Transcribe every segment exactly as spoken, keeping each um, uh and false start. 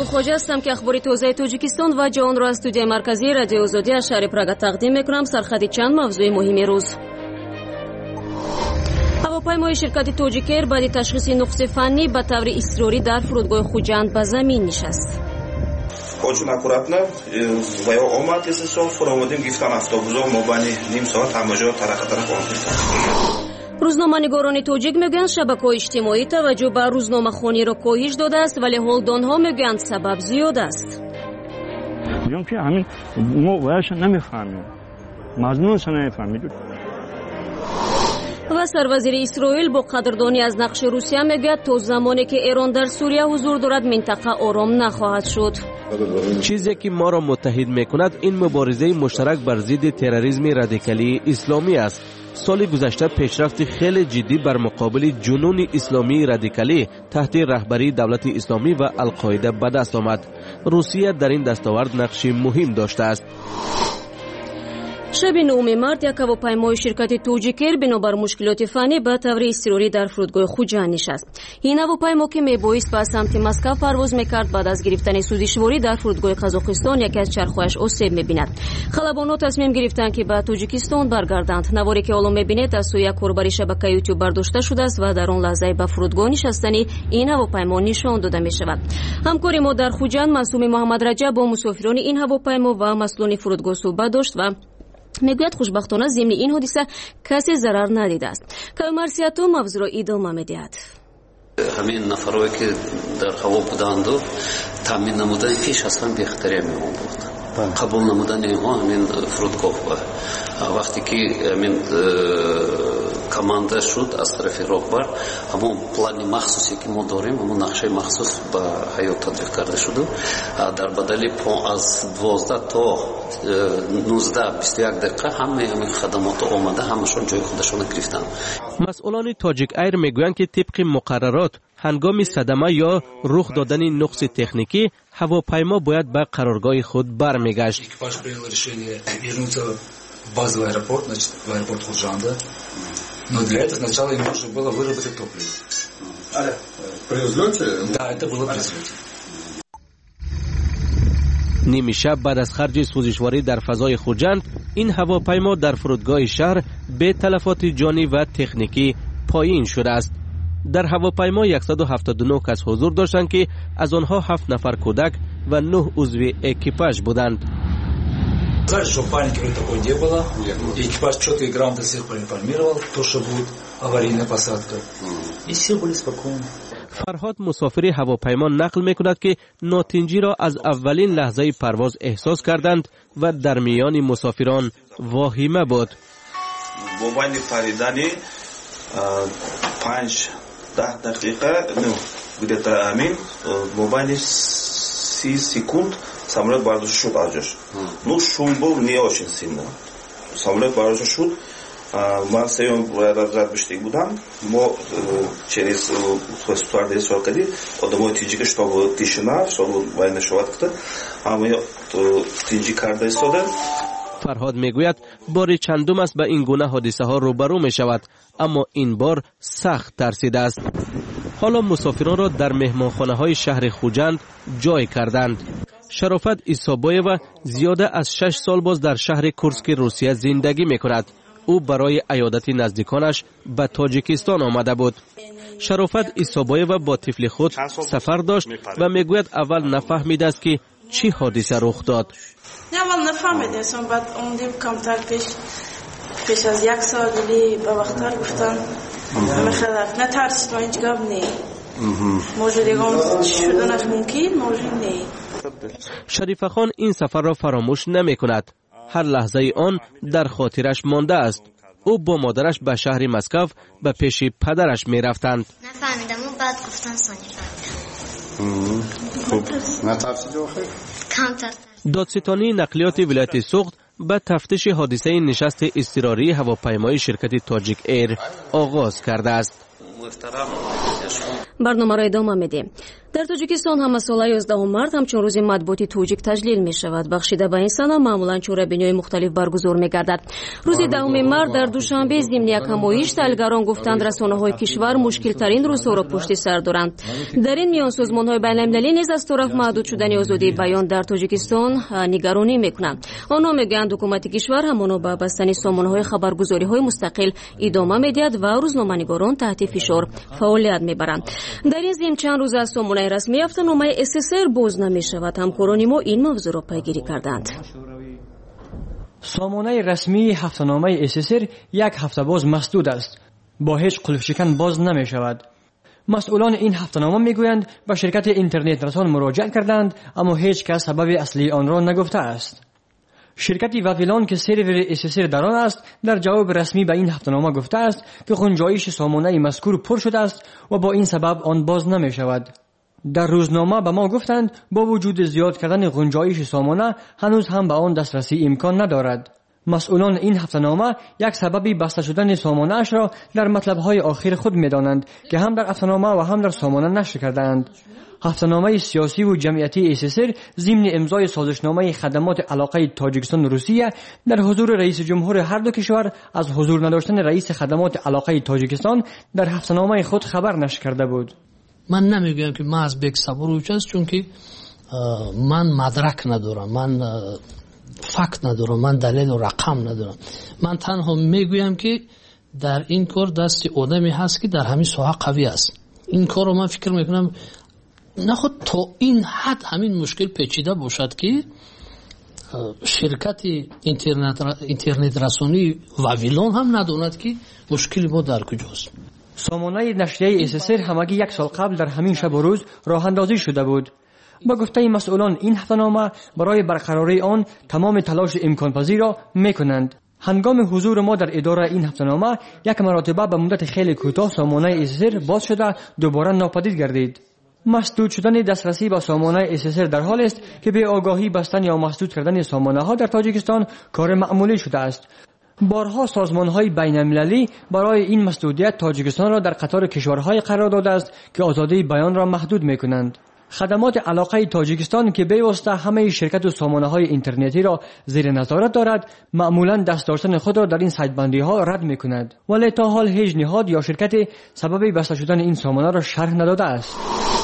خواجه هستم که اخبار تازه تاجیکستان و جهان را از استودیوی مرکزی رادیو آزادی از شهر پراگ تقدیم میکنم. سرخط چند موضوع مهم روز. هواپیمای شرکت تاجیک ایر بعد تشخیص نقص فنی به طور اضطراری در فرودگاه خوجند به زمین نشست. Очень аккуратно, вая омад, если что, проводим гифтан автобусов, мобани ним соат ҳамаҷо тараф-тараф омад. روزنامه‌نگاران تاجیک میگویند شبکه‌های اجتماعی توجه به روزنامه‌خوانی را کاهش داده است، ولی حال دانها میگویند سبب زیاد است. میگم که همین ما وایش نمیفهمیم، مضمونش نمیفهمیم. و سروزیر اسرائیل با قدردانی از نقش روسیه میگوید تا زمانی که ایران در سوریه حضور دارد منطقه آرام نخواهد شد. چیزی که ما را متحد میکند این مبارزه مشترک بر ضد تروریسم رادیکالی اسلامی است. سال گذشته پیشرفت خیلی جدی بر مقابل جنون اسلامی رادیکالی تحت رهبری دولت اسلامی و القاعده به دست آمد. روسیه در این دستاورد نقش مهم داشته است. شب نهم مارس یک هواپیمای شرکت تاجیک ایر بنابر مشکلات فنی به طور اضطراری در فرودگاه خوجند نشست. این هواپیما که میبایست به سمت مسکو پرواز میکرد بعد از گرفتن سوزشواری در فرودگاه قزاقستان یکی از چرخهایش آسیب میبیند. خلبانان تصمیم گرفتند که به تاجیکستان برگردند. نواری که حالا میبینید از سوی یک کاربر شبکه یوتیوب برداشته شده است و در آن لحظه به فرودگاه نشستنی این هواپیما نشان داده میشود. همکار ما در خوجند معصوم محمد رجب با مسافران این هواپیما و مسئولان فرودگاه صحبت داشت و میگوید خوشبختانه ضمن این حادثه کسی ضرر ندیده است. کامرسیاتو موضوع را ادامه میدهد. همین نفرایی که در هوا بودند و تامین نمودن پیش اصلا بهتری می بود. قبول نمودن اینها همین فرودگاه بود. وقتی که همین کمانده شد از طرف راهبر همون پلان مخصوصی که ما داریم همون نقشه مخصوص به حیات تطبیق کرده شده در بدل از دوازده تا نوزده بیست و یک دقیقه همه همین خدمات آمده همشون جای خودشون گرفتن. مسئولان تاجیک ایر میگویند که طبق مقررات هنگام صدمه یا رخ دادن نقص تکنیکی هواپیما باید به قرارگاه خود برمیگشت. базовый аэропорт, значит, в аэропорт Худжанда. Но для этого сначала им нужно было выработать топливо. А, при взлете? Да, это было при взлете. نیمه شب بعد از خرج سوزشواری در فضای خوجند این هواپیما در فرودگاه شهر به تلفات جانی و تکنیکی پایین شده است. در هواپیما صد و هفتاد و نه کس حضور داشتند که از آنها هفت نفر کودک و نه عضو اکیپاژ بودند. Сказали, что паники такой не было. Экипаж четко и грамотно всех проинформировал, то, что будет аварийная посадка. И все были спокойны. فرهاد مسافری هواپیما نقل میکند که ناتنجی را از اولین لحظه پرواز احساس کردند و در میان مسافران واهمه بود. بابانی پریدانی پنج ده دقیقه نو где-то амин бобани سی секунд самолет бардошта шуд аз ҷош. Ну шум был не очень сильно. Самолет бардошта шуд. Ман сеём рад биштик будам. Мо через стюардесс вакади одамои тинҷига чтобы тишина, чтобы вайна шавад куда. Ама тинҷи карда истода. فرهاد میگوید بار چندم است به این گونه حادثه ها روبرو می شود، اما این بار سخت ترسیده است. حالا مسافران را در مهمانخانه های شهر خوجند جای کردند. شرافت ایسابایو زیاده از شش سال باز در شهر کورسک روسیه زندگی می کند. او برای عیادت نزدیکانش به تاجیکستان آمده بود. شرافت ایسابایو با طفل خود سفر داشت و میگوید اول نفهمید است که چی حادثه رخ داد. نه اول نفهمیدم، سن بعد اومدیم کمتر پیش پیش از یک سال دیگه به وقت‌تر گفتن میخواد نترسید، ما هیچ گپ نی موجودگان شدنش ممکن موجود نی. شریف خان این سفر را فراموش نمی کند. هر لحظه آن در خاطرش مانده است. او با مادرش به شهر مسکو به پیش پدرش می رفتند. نفهمیدم اون بعد گفتن سانی فهمیدم. نترسید آخر؟ کمتر. دادستانی نقلیات ولایت سوخت به تفتیش حادثه نشست اضطراری هواپیمای شرکت تاجیک ایر آغاز کرده است. برنامه را ادامه میدیم. در تاجیکستان هم مسئله یازدهم март همچون روز مطبوعاتی توجیک تجلیل می شود. بخشیده به این سنه معمولا چوره‌بینی‌های مختلف برگزار می گردد. روز دهم مارت در دوشنبه ضمن یک همایش تحلیلگران گفتند رسانه‌های کشور مشکل ترین روزها را پشت سر دارند. در این میان سازمان‌های بین‌المللی نیز از طرف محدود شدن آزادی بیان در تاجیکستان نگرانی می‌کنند. آنها میگویند حکومت کشور همانا به بستن سامانه‌های خبرگزاری‌های مستقل ادامه می‌دهد و روزنامه‌نگاران تحت فشار فعالیت می‌برند. در این ضمن چند روز از سامانه رسمی هفته‌نامه اس اس ار باز نمی‌شود. همکاران ما این موضوع را پیگیری کردند. سامانه رسمی هفته‌نامه اس اس ار یک هفته باز مسدود است. با هیچ قلف شکن باز نمی‌شود. مسئولان این هفته‌نامه میگویند به شرکت اینترنت رسان مراجعه کردند اما هیچ کس سبب اصلی آن را نگفته است. شرکت واویلان که سرور اس اس ار در آن است در جواب رسمی به این هفته‌نامه گفته است که گنجایش سامانه مذکور پر شده است و با این سبب آن باز نمی‌شود. در روزنامه به ما گفتند با وجود زیاد کردن گنجایش سامانه هنوز هم به آن دسترسی امکان ندارد. مسئولان این هفته‌نامه یک سببی بسته شدن سامانه اش را در مطلب‌های آخر خود می‌دانند که هم در هفته‌نامه و هم در سامانه نشر کردند. هفته‌نامه سیاسی و جمعیتی اس اس ار ضمن امضای سازشنامه خدمات علاقه تاجیکستان و روسیه در حضور رئیس جمهور هر دو کشور از حضور نداشتن رئیس خدمات علاقه تاجیکستان در هفته‌نامه خود خبر نشر کرده بود. من نمیگویم که من از بیگ صبوروچ است چون که من مدرک ندارم، من فکت ندارم، من دلیل و رقم ندارم. من تنها میگویم که در این کار دست آدمی هست که در همین ساحه قوی است. این کار رو من فکر میکنم نخود تا این حد همین مشکل پیچیده باشد که شرکت اینترنت اینترنت رسانی واویلان هم نداند که مشکل ما در کجاست. سامانه نشریه اس اس ار همگی یک سال قبل در همین شب و روز راه اندازی شده بود. با گفته مسئولان این هفته‌نامه برای برقراری آن تمام تلاش امکان پذیر را میکنند. هنگام حضور ما در اداره این هفته‌نامه یک مرتبه به مدت خیلی کوتاه سامانه اس اس ار باز شده دوباره ناپدید گردید. مسدود شدن دسترسی به سامانه اس اس ار در حال است که به آگاهی بستن یا مسدود کردن سامانه ها در تاجیکستان کار معمولی شده است. بارها سازمان‌های بین‌المللی برای این مسدودیت تاجیکستان را در قطار کشورهای قرار داده است که آزادی بیان را محدود می‌کنند. خدمات علاقه تاجیکستان که به واسطه همه شرکت و سامانه‌های اینترنتی را زیر نظارت دارد، معمولاً دست داشتن خود را در این سایت‌بندی‌ها رد می‌کند. ولی تا حال هیچ نهاد یا شرکت سبب بسته شدن این سامانه را شرح نداده است.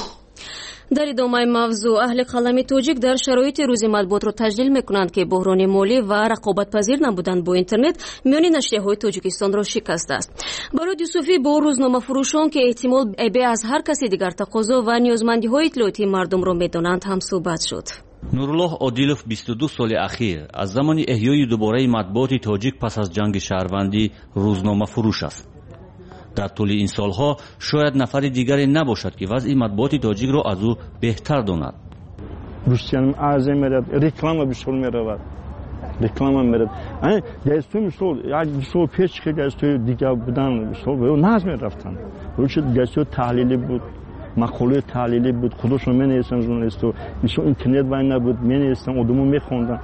در ادامه موضوع اهل قلم تاجیک در شرایط روز مطبوعات را تجلیل میکنند که بحران مالی و رقابت پذیر نبودن با اینترنت میان نشریه‌های تاجیکستان را شکست است. برای یوسفی با روزنامه فروشان که احتمال به از هر کسی دیگر تقاضا و نیازمندی‌های اطلاعاتی مردم را میدانند هم صحبت شد. نورالله عادلوف بیست و دو سال اخیر از زمان احیای دوباره مطبوعات تاجیک پس از جنگ شهروندی روزنامه فروش است. در طول این سالها شاید نفر دیگری نباشد که وضع مطبوعات تاجیک را از او بهتر داند. روسیان اعظم میرد، رکلام بیشتر میرود، رکلام میرد. این دستور میشود، یک دستور پیش که دستور دیگر بودن بیشتر به اون ناز میرفتن. روش دستور تحلیلی بود، مقاله تحلیلی بود. خودشون می نویسن ژورنالیستو، بیشتر اینترنت وای نبود، می نویسن، آدمو میخوندن.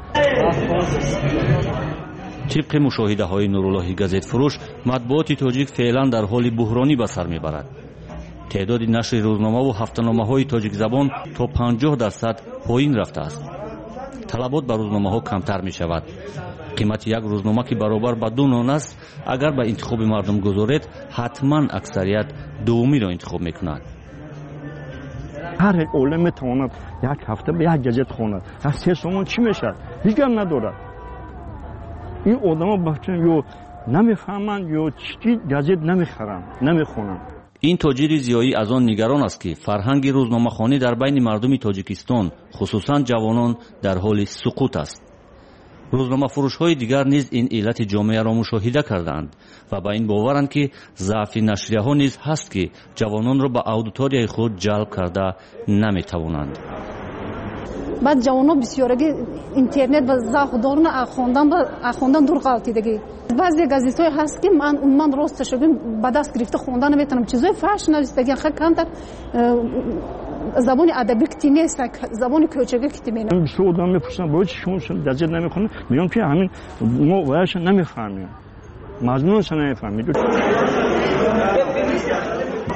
طبق مشاهده های نورالله گازت فروش، مطبوعات تاجیک فعلا در حال بحرانی به سر میبرد. تعداد نشر روزنامه و هفته‌نامه های تاجیک زبان تا پنجاه درصد پایین رفته است. طلبات به روزنامه ها کمتر می شود. قیمت یک روزنامه که برابر به دو نان است، اگر به انتخاب مردم گذارید، حتما اکثریت دومی را انتخاب میکند. هر یک عالم میتواند یک هفته به یک گزت خواند. از سه سومان چی میشه؟ دیگر ندارد. این آدما بچه یا نمیفهمند یا چی گزت نمیخرند، نمیخونند. این تاجر زیایی از آن نگران است که فرهنگ روزنامه‌خوانی در بین مردم تاجیکستان، خصوصا جوانان، در حال سقوط است. روزنامه فروش‌های دیگر نیز این علت جامعه را مشاهده کردند و با این باورند که ضعف نشریه‌ها نیز هست که جوانان را به اودیتوریای خود جلب کرده نمی‌توانند. بعد جوانان بسیارگی اینترنت و ضعف دارن اخوندن و اخوندن دور قالتیدگی. بعضی گازیت‌های هست که من من راستش بگم به دست گرفته خوندن نمیتونم. چیزای فحش نوشتگی خیلی کمتر زبان ادبی کتی نیست، زبان کوچکی کتی می‌نویسن. بیشتر آدم میپرسن برای چی شما گازت نمیخونید؟ میگم که همین ما وایش نمیفهمیم. مضمونش نمیفهمید.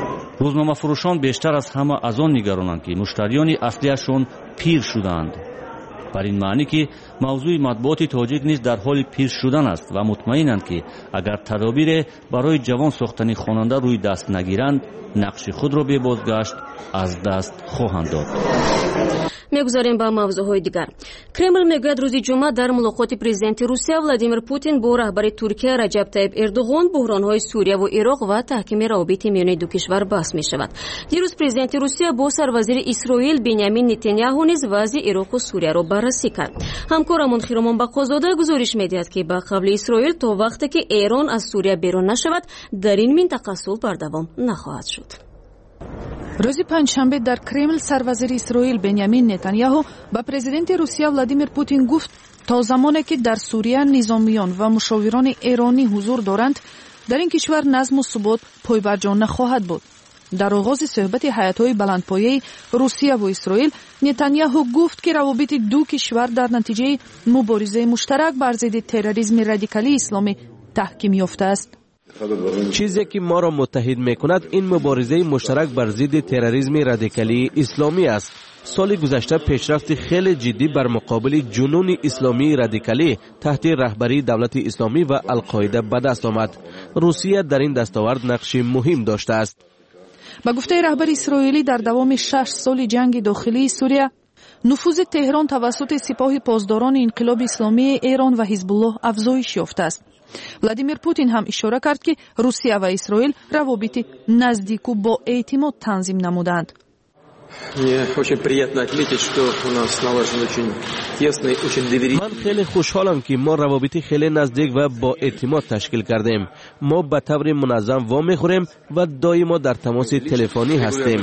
рӯзномафурӯшон бештар аз ҳама аз он нигаронанд ки муштариёни аслиашон пир шудаанд. бар ин маънӣ ки мавзӯи матбуоти тоҷик низ дар ҳоли пир шудан аст ва мутмаинанд ки агар тадобире барои ҷавон сохтани хонанда рӯй даст нагиранд, нақши худро бебозгашт аз даст хоҳанд дод. мегузарем ба мавзӯъҳои дигар. Кремл мегӯяд рӯзи ҷумъа дар мулоқоти президенти Русия Владимир Путин бо раҳбари Туркия Раҷаб Таyyib Эрдоғон буҳронҳои Сурияву Ироқ ва таҳкими равобити миёни ду кишвар баҳс мешавад. Дирӯз президенти Русия бо сарвазири Исроил Бенямин Нетаньяҳу низ вазъи Ироқу Сурияро баррасӣ кард. ҳамкорамон Хиромон Бақозода гузориш медиҳад ки ба қавли Исроил то вақте ки Эрон аз Сурия берун нашавад, дар ин минтақа сулҳ бардавом нахоҳад шуд. рӯзи панҷшанбе дар Кремл сарвазири Исроил Бенямин Нетаньяҳу ба президенти Русия Владимир Путин гуфт то замоне ки дар Сурия низомиён ва мушовирони эронӣ ҳузур доранд, дар ин кишвар назму субот пойбарҷо нахоҳад буд. дар оғози суҳбати ҳайатҳои баландпояи Русияву Исроил Нетаньяҳу гуфт ки равобити ду кишвар дар натиҷаи муборизаи муштарак бар зидди терроризми радикалии исломӣ таҳким ёфтааст. چیزی که ما را متحد میکند این مبارزه مشترک بر ضد تروریسم رادیکالی اسلامی است. سال گذشته پیشرفت خیلی جدی بر مقابل جنون اسلامی رادیکالی تحت رهبری دولت اسلامی و القاعده به دست آمد. روسیه در این دستاورد نقش مهم داشته است. با گفته رهبر اسرائیلی در دوام شش سال جنگ داخلی سوریه نفوذ تهران توسط سپاه پاسداران انقلاب اسلامی ایران و حزب الله افزایش یافته است. Владимир Путин هم اشاره کرد که روسیه و اسرائیل روابط نزدیک و با اعتماد تنظیم نمودند. من خیلی خوشحالم که ما روابط خیلی نزدیک و با اعتماد تشکیل کردیم. ما به طور منظم وام میخوریم و دائما در تماس تلفنی هستیم.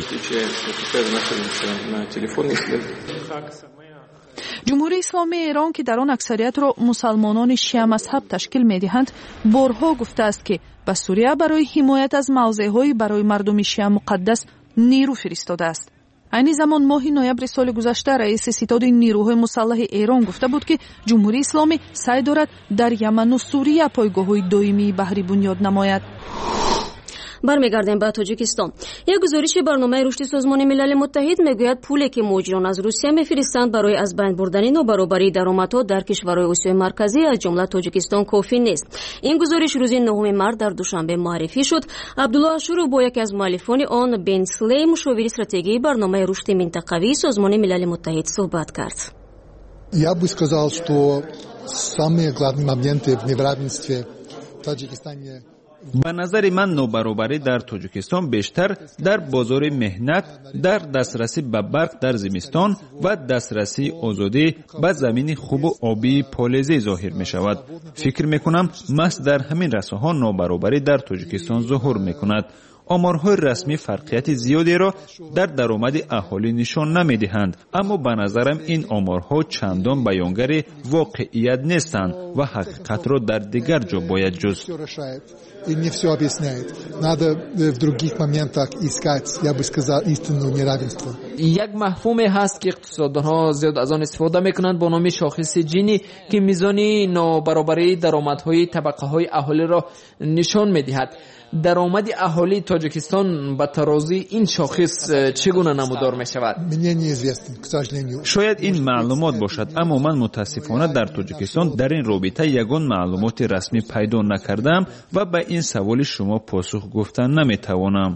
جمهوری اسلامی ایران که در آن اکثریت را مسلمانان شیعه مذهب تشکیل می‌دهند، بارها گفته است که به سوریه برای حمایت از موضع‌های برای مردم شیعه مقدس نیرو فرستاده است. این زمان ماه نوامبر سال گذشته رئیس ستاد نیروهای مسلح ایران گفته بود که جمهوری اسلامی سعی دارد در یمن و سوریه پایگاه‌های دائمی بهره بنیاد نماید. برمیگردیم به تاجیکستان. یک گزارش برنامه رشد سازمان ملل متحد میگوید پولی که مهاجران از روسیه میفرستند برای از بین بردن نابرابری درآمدها در کشورهای آسیای مرکزی از جمله تاجیکستان کافی نیست. این گزارش روز نهم مارس در دوشنبه معرفی شد. عبدالله اشورو با یکی از مؤلفان آن بن سلی مشاور استراتژی برنامه رشد منطقوی سازمان ملل متحد صحبت کرد. Я бы сказал, что самые главные моменты в неравенстве в Таджикистане. به نظر من نابرابری در تاجیکستان بیشتر در بازار مهنت، در دسترسی به برق در زمستان و دسترسی آزادی به زمین خوب و آبی پالایزه ظاهر می شود. فکر می کنم محض در همین رسانه ها نابرابری در تاجیکستان ظهور می کند. آمارهای رسمی فرقیت زیادی را در درآمد اهالی نشان نمی‌دهند، اما به نظرم این آمارها چندان بیانگر واقعیت نیستند و حقیقت را در دیگر جا باید جست. И не все объясняет. Надо в других моментах искать, я бы сказал, истинное неравенство. یک مفهوم هست که اقتصاددانها زیاد از آن استفاده میکنند با نام شاخص جینی که میزان نابرابری درآمدهای طبقه‌های اهالی را نشان میدهد. درآمد اهالی تاجیکستان به ترازی این شاخص چگونه نمودار می شود؟ شاید این معلومات باشد، اما من متاسفانه در تاجیکستان در این رابطه یگان معلومات رسمی پیدا نکردم و به این سوال شما پاسخ گفتن نمی توانم.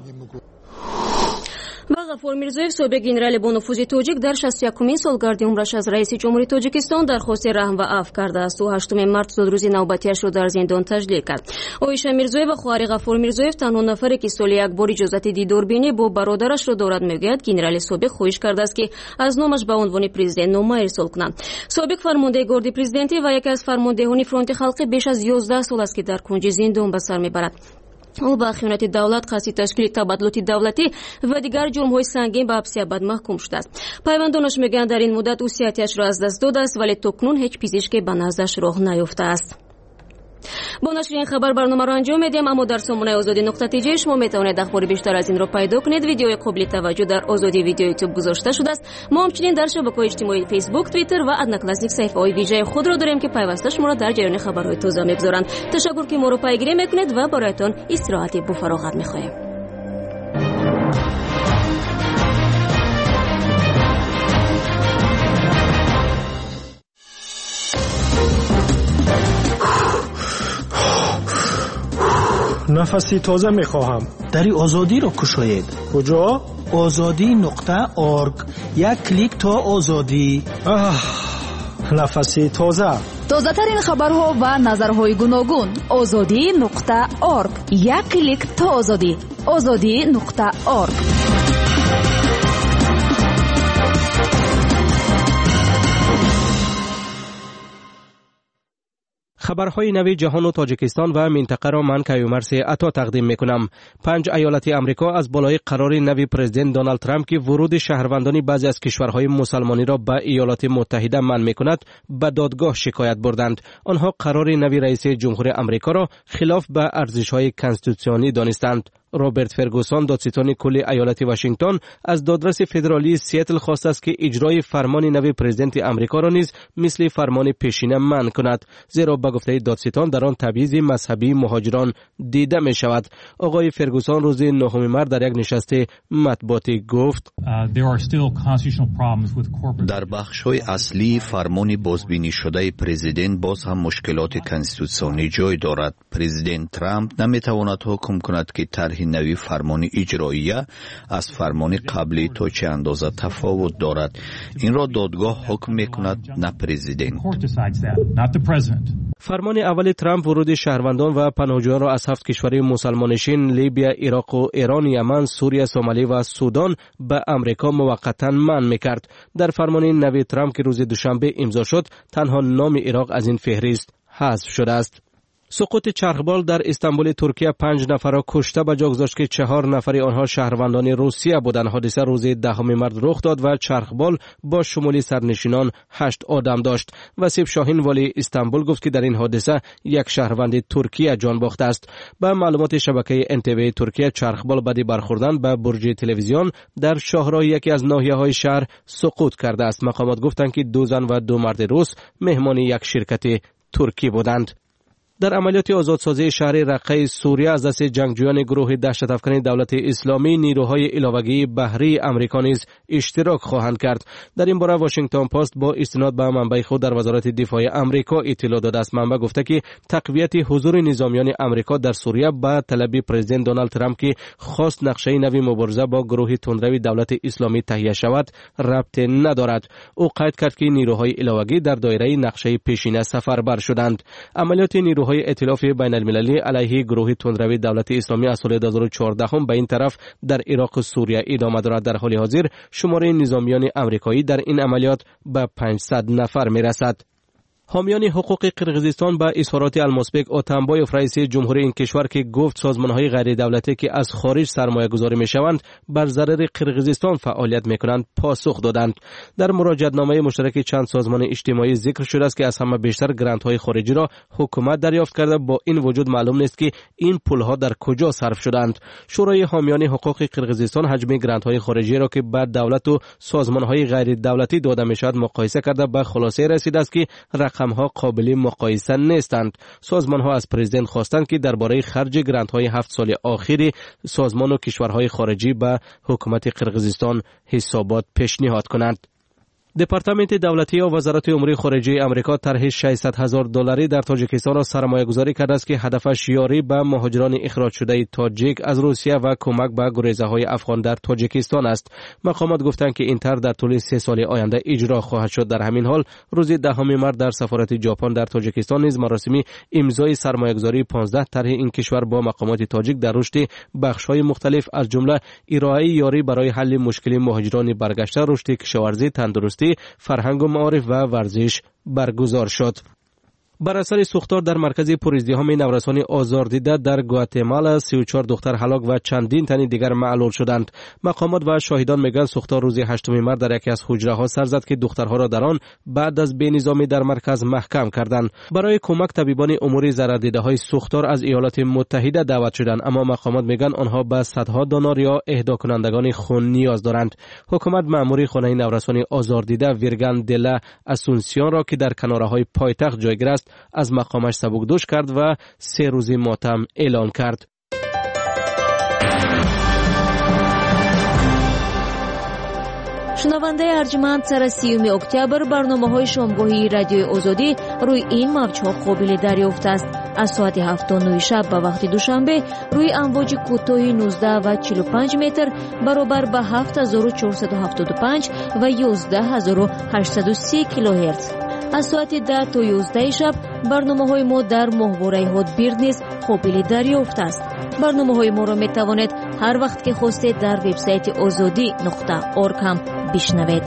و غفور میرزویف سابق گنرال با نفوذ تاجیک در شصت و یکمین سالگرد عمرش از رئیس جمهوری تاجیکستان درخواست رحم و عفو کرده است و هشتم مارس روز نوبتیش را در زندان تجلیل کرد. عایشه میرزویف و خواهر غفور میرزویف تنها نفری که سال یک بار اجازت دیداربینی با برادرش را دارد میگوید گنرال سابق خواهش کرده است که از نامش به عنوان پرزیدنت نامه ارسال کنند. سابق فرمانده گارد پرزیدنتی و یکی از فرماندهان فرانت خلقی بیش از یازده سال است که در کنج زندان به سر میبرد. او با خیانت دولت، قصد تشکیل تبادلات دولتی و دیگر جرم‌های سنگین به حبس ابد محکوم شده است. پیوندانش میگن در این مدت او صحتش را از دست داده است ولی تاکنون هیچ پزشکی به نزدش راه نیافته است. با نشر این خبر برنامه را انجام میدیم، اما در سامانه آزادی نقطه تی جی شما میتوانید اخبار بیشتر از این را پیدا کنید. ویدیوی قابل توجه در آزادی ویدیو یوتیوب گذاشته شده است. ما همچنین در شبکه‌های اجتماعی فیسبوک، توییتر و ادناکلاسیک صفحه‌های ویژه خود را داریم که پیوسته شما را در جریان خبرهای تازه میگذارند. تشکر که ما را پیگیری میکنید و برایتان استراحتی با فراغت میخواهیم. نفسی تازه میخواهم. دری آزادی را کشاید. کجا؟ آزادی نقطه ارگ. یک کلیک تا آزادی. آه نفسی تازه. تازه ترین خبرها و نظرهای گوناگون. آزادی نقطه ارگ. یک کلیک تا آزادی. آزادی نقطه ارگ. خبرهای نوی جهان و تاجیکستان و منطقه را من کیومرسی عطا تقدیم میکنم. پنج ایالت امریکا از بالای قرار نوی پرزیدنت دونالد ترامپ که ورود شهروندان بعضی از کشورهای مسلمانی را به ایالات متحده منع میکند به دادگاه شکایت بردند. آنها قرار نوی رئیس جمهور امریکا را خلاف به ارزش‌های کنستیتوسیونی دانستند. رابرت فرگوسون دادستان کلی ایالت واشنگتن از دادرس فدرالی سیاتل خواسته است که اجرای فرمان نوی پرزیدنت امریکا را نیز مثل فرمان پیشینه منع کند، زیرا به گفته دادستان در آن تبعیض مذهبی مهاجران دیده می شود. آقای فرگوسون روز نهم مارس در یک نشست مطبوعاتی گفت در بخش‌های اصلی فرمان بازبینی شده پرزیدنت باز هم مشکلات کنستیتوسیونی جای دارد. پرزیدنت ترامپ نمیتواند حکم کند که طرح نوی فرمان اجراییه از فرمان قبلی تا چه اندازه تفاوت دارد. این را دادگاه حکم میکند، نه پرزیدنت. فرمان اول ترامپ ورود شهروندان و پناهجویان را از هفت کشور مسلمانشین لیبیا، عراق و ایران، یمن، سوریه، سومالی و سودان به امریکا موقتا منع میکرد. در فرمان نوی ترامپ که روز دوشنبه امضا شد، تنها نام عراق از این فهرست حذف شده است. سقوط چرخبال در استانبول ترکیه پنج نفر را کشته به جا گذاشت که چهار نفر آنها شهروندان روسیه بودند. حادثه روز دهم مارس رخ داد و چرخبال با شمول سرنشینان هشت آدم داشت. وسیف شاهین والی استانبول گفت که در این حادثه یک شهروند ترکیه جان باخته است. به معلومات شبکه ان تی وی ترکیه، چرخبال بعد برخوردن به برج تلویزیون در شاهراه یکی از ناحیه‌های شهر سقوط کرده است. مقامات گفتند که دو زن و دو مرد روس مهمان یک شرکت ترکی بودند. در عملیات آزادسازی شهر رقه سوریه از دست جنگجویان گروه دهشت افکن دولت اسلامی، نیروهای علاوگی بحری امریکا نیز اشتراک خواهند کرد. در این باره واشنگتن پست با استناد به منبع خود در وزارت دفاع امریکا اطلاع داده است. منبع گفته که تقویت حضور نظامیان امریکا در سوریه به طلب پرزیدنت دونالد ترامپ که خواست نقشه نوی مبارزه با گروه تندروی دولت اسلامی تهیه شود ربط ندارد. او قید کرد که نیروهای علاوگی در دایره نقشه پیشینه سفربر شدند. عملیات نیروهای ائتلاف بین المللی علیه گروه تندروی دولت اسلامی از سال دو هزار و چهارده هم به این طرف در عراق و سوریه ادامه دارد. در حال حاضر شماره نظامیان امریکایی در این عملیات به پانصد نفر میرسد. حامیان حقوق قرقیزستان با اظهارات الماسبک اتنبایوف رئیس جمهور این کشور که گفت سازمان‌های غیر دولتی که از خارج سرمایه گذاری می‌شوند بر ضرر قرقیزستان فعالیت می‌کنند پاسخ دادند. در مراجعه‌نامه مشترک چند سازمان اجتماعی ذکر شده است که از همه بیشتر گرانت‌های خارجی را حکومت دریافت کرده، با این وجود معلوم نیست که این پول‌ها در کجا صرف شدند. شورای حامیان حقوق قرقیزستان حجم گرانت‌های خارجی را که به دولت و سازمان‌های غیر دولتی داده می‌شود مقایسه کرده به خلاصه رسیده است که رقم‌ها قابل مقایسه نیستند. سازمان‌ها از پرزیدنت خواستند که درباره خرج گرانت‌های هفت سال آخری سازمان و کشورهای خارجی به حکومت قرقیزستان حسابات پیشنهاد کنند. دپارتمنت دولتی و وزارت امور خارجه امریکا طرح ششصد هزار دلاری در تاجیکستان را سرمایه گذاری کرده است که هدفش یاری به مهاجران اخراج شده تاجیک از روسیه و کمک به گریزه های افغان در تاجیکستان است. مقامات گفتند که این طرح در طول سه سال آینده اجرا خواهد شد. در همین حال روز دهم مارس در سفارت ژاپن در تاجیکستان نیز مراسمی امضای سرمایه گذاری پانزده طرح این کشور با مقامات تاجیک در رشد بخش‌های مختلف از جمله ارائه یاری برای حل مشکل مهاجران برگشته، رشد کشاورزی، تندرستی، فرهنگ و معارف و ورزش برگزار شد. بر اثر سوختار در مرکز پرازدحام نورسان آزاردیده در گواتمالا سی و چهار دختر هلاک و چندین تن دیگر معلول شدند. مقامات و شاهدان میگن سوختار روز هشتم مارس در یکی از حجره ها سر زد که دخترها را در آن بعد از بینظامی در مرکز محکم کردند. برای کمک طبیبان امور ضرردیده های سوختار از ایالات متحده دعوت شدند، اما مقامات میگن آنها به صدها دلار یا اهدا کنندگان خون نیاز دارند. حکومت مأمور خانه نورسان آزاردیده ویرگن دلا اسونسیون را که در کناره‌های پایتخت جایگیر است از مقامش سبکدوش کرد و سه روزی ماتم اعلان کرد. شنونده ارجمند، سر سیوم اکتبر برنامه‌های شامگاهی رادیو آزادی روی این موج‌ها قابل دریافت است. از ساعت هفت و نه شب به وقت دوشنبه روی امواج کوتاه نوزده و چهل و پنج متر برابر به هفت هزار و چهارصد و هفتاد و پنج و یازده هزار و هشتصد و سی کیلوهرتز. از ساعت ده تا یازده شب برنامه‌های ما در ماهواره هاتبیرد نیز قابل دریافت است. برنامه‌های ما را می‌توانید هر وقت که خواستید در وبسایت آزادی نقطه اورگ هم بشنوید.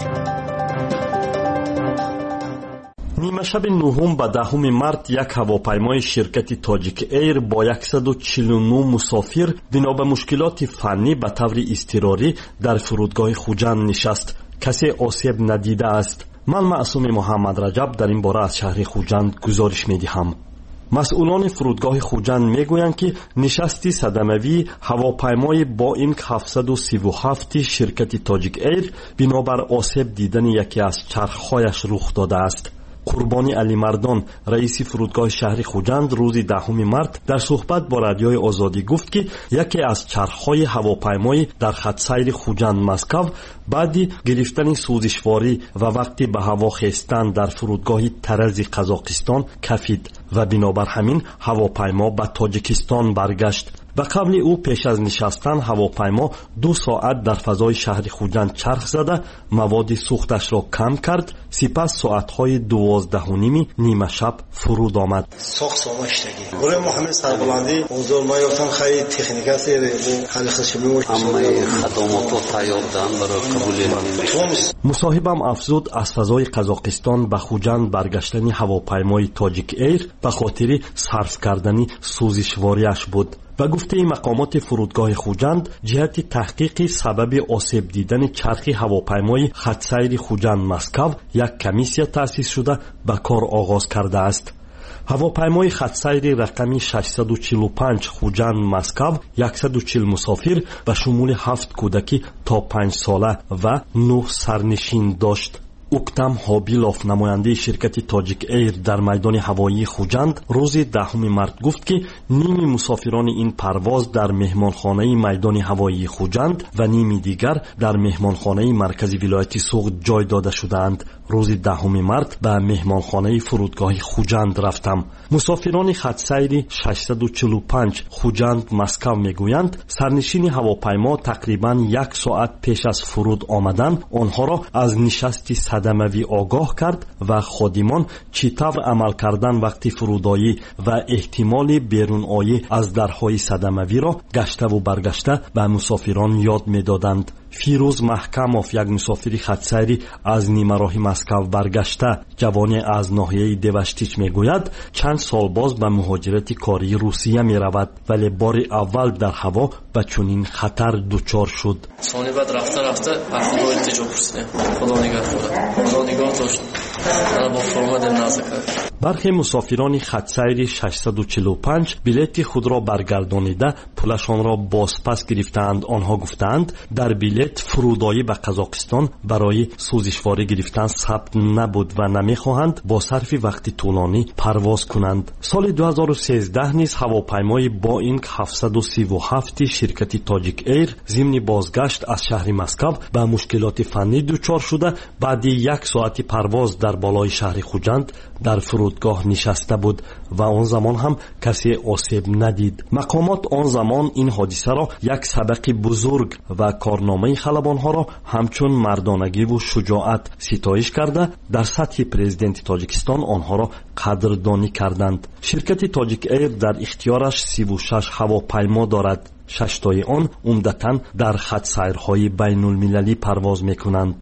نیمه شب نهم به دهم مارت یک هواپیمای شرکت تاجیک ایر با صد و چهل و نه مسافر بنا به مشکلات فنی به طور اضطراری در فرودگاه خوجند نشست. کسی آسیب ندیده است. من معصوم محمد رجب در این باره از شهر خوجند گزارش می‌دهم. مسئولان فرودگاه خوجند میگویند که نشست صدموی هواپیمای بوئینگ هفتصد و سی و هفت شرکت تاجیک ایر بنابر آسیب دیدن یکی از چرخهایش رخ داده است. قربانی علی مردان رئیس فرودگاه شهر خوجند روز دهم مارت در صحبت با رادیوی آزادی گفت که یکی از چرخهای هواپیمای در خط سیر خوجند مسکو بعد گرفتن سوزشواری و وقتی به هوا خیستن در فرودگاه ترز قزاقستان کفید و بنابر همین هواپیما به تاجیکستان برگشت. و قبل او پیش از نشستن هواپیما دو ساعت در فضای شهر خوجند چرخ زده مواد سوختش را کم کرد. سپس ساعتهای دوازده و نیم نیمه شب فرود آمد. سوخت سامشتگی برای محمد سربلندی حضور ما یافتن خیلی تکنیکا سیره خیلی خشمی و همه خدمات رو تیار دادن برای قبول مصاحبم افزود از فضای قزاقستان به خوجند برگشتن هواپیمای تاجیک ایر به خاطر صرف کردن سوزشواریش بود و گفته این مقامات فرودگاه خوجند جهت تحقیق سبب آسیب دیدن چرخ هواپیمای خط سیر خوجند مسکو یک کمیسیا تأسیس شده به کار آغاز کرده است. هواپیمای خط سیر رقمی ششصد و چهل و پنج خوجند مسکو صد و چهل مسافر به شمول هفت کودکی تا پنج ساله و نه سرنشین داشت. اوکتم هابیلوف نماینده شرکت تاجیک ایر در میدان هوایی خوجند روز دهم مارت گفت که نیمی مسافران این پرواز در مهمانخانه میدان هوایی خوجند و نیمی دیگر در مهمانخانه مرکزی ولایت سوغد جای داده شدند. روز دهم مارت به مهمانخانه فرودگاه خوجند رفتم. مسافران خط سیر ششصد و چهل و پنج خوجند مسکو میگویند سرنشین هواپیما تقریبا یک ساعت پیش از فرود آمدن آنها را از نشست صدموی آگاه کرد و خادمان چطور عمل کردن وقتی فرودایی و احتمال بیرون آیی از درهای صدموی را گشته و برگشته به مسافران یاد میدادند. فیروز محکموف یک مسافر خط سیری از نیمه راه مسکو برگشته جوانی از ناحیه دیوشتیچ میگوید چند سال باز به مهاجرت کاری روسیه می رود ولی بار اول در هوا به چنین خطر دچار شد. سانی بعد رفته رفته خدا التجا پرسیدم خدا نگاه خدا خدا نگاه داشت من با فرماد نازک. برخی مسافران خط سیر ششصد و چهل و پنج بلیط خود را برگردانیده پولشان را بازپس گرفتند. آنها گفتند در بلیط فرودایی به قزاقستان برای سوزشواری گرفتن ثبت نبود و نمیخواهند با صرف وقت طولانی پرواز کنند. سال دو هزار و سیزده نیز هواپیمای بوئینگ هفتصد و سی و هفت شرکت تاجیک ایر ضمن بازگشت از شهر مسکو به مشکلات فنی دچار شده بعد یک ساعت پرواز در بالای شهر خوجند در فرودگاه نشسته بود و آن زمان هم کسی آسیب ندید. مقامات آن زمان این حادثه را یک سبق بزرگ و کارنامه خلبانها را همچون مردانگی و شجاعت ستایش کرده در سطح پرزیدنت تاجیکستان آنها را قدردانی کردند. شرکت تاجیک ایر در اختیارش سی و شش هواپیما دارد. شش تای آن عمدتاً در خط سیرهای بین المللی پرواز میکنند.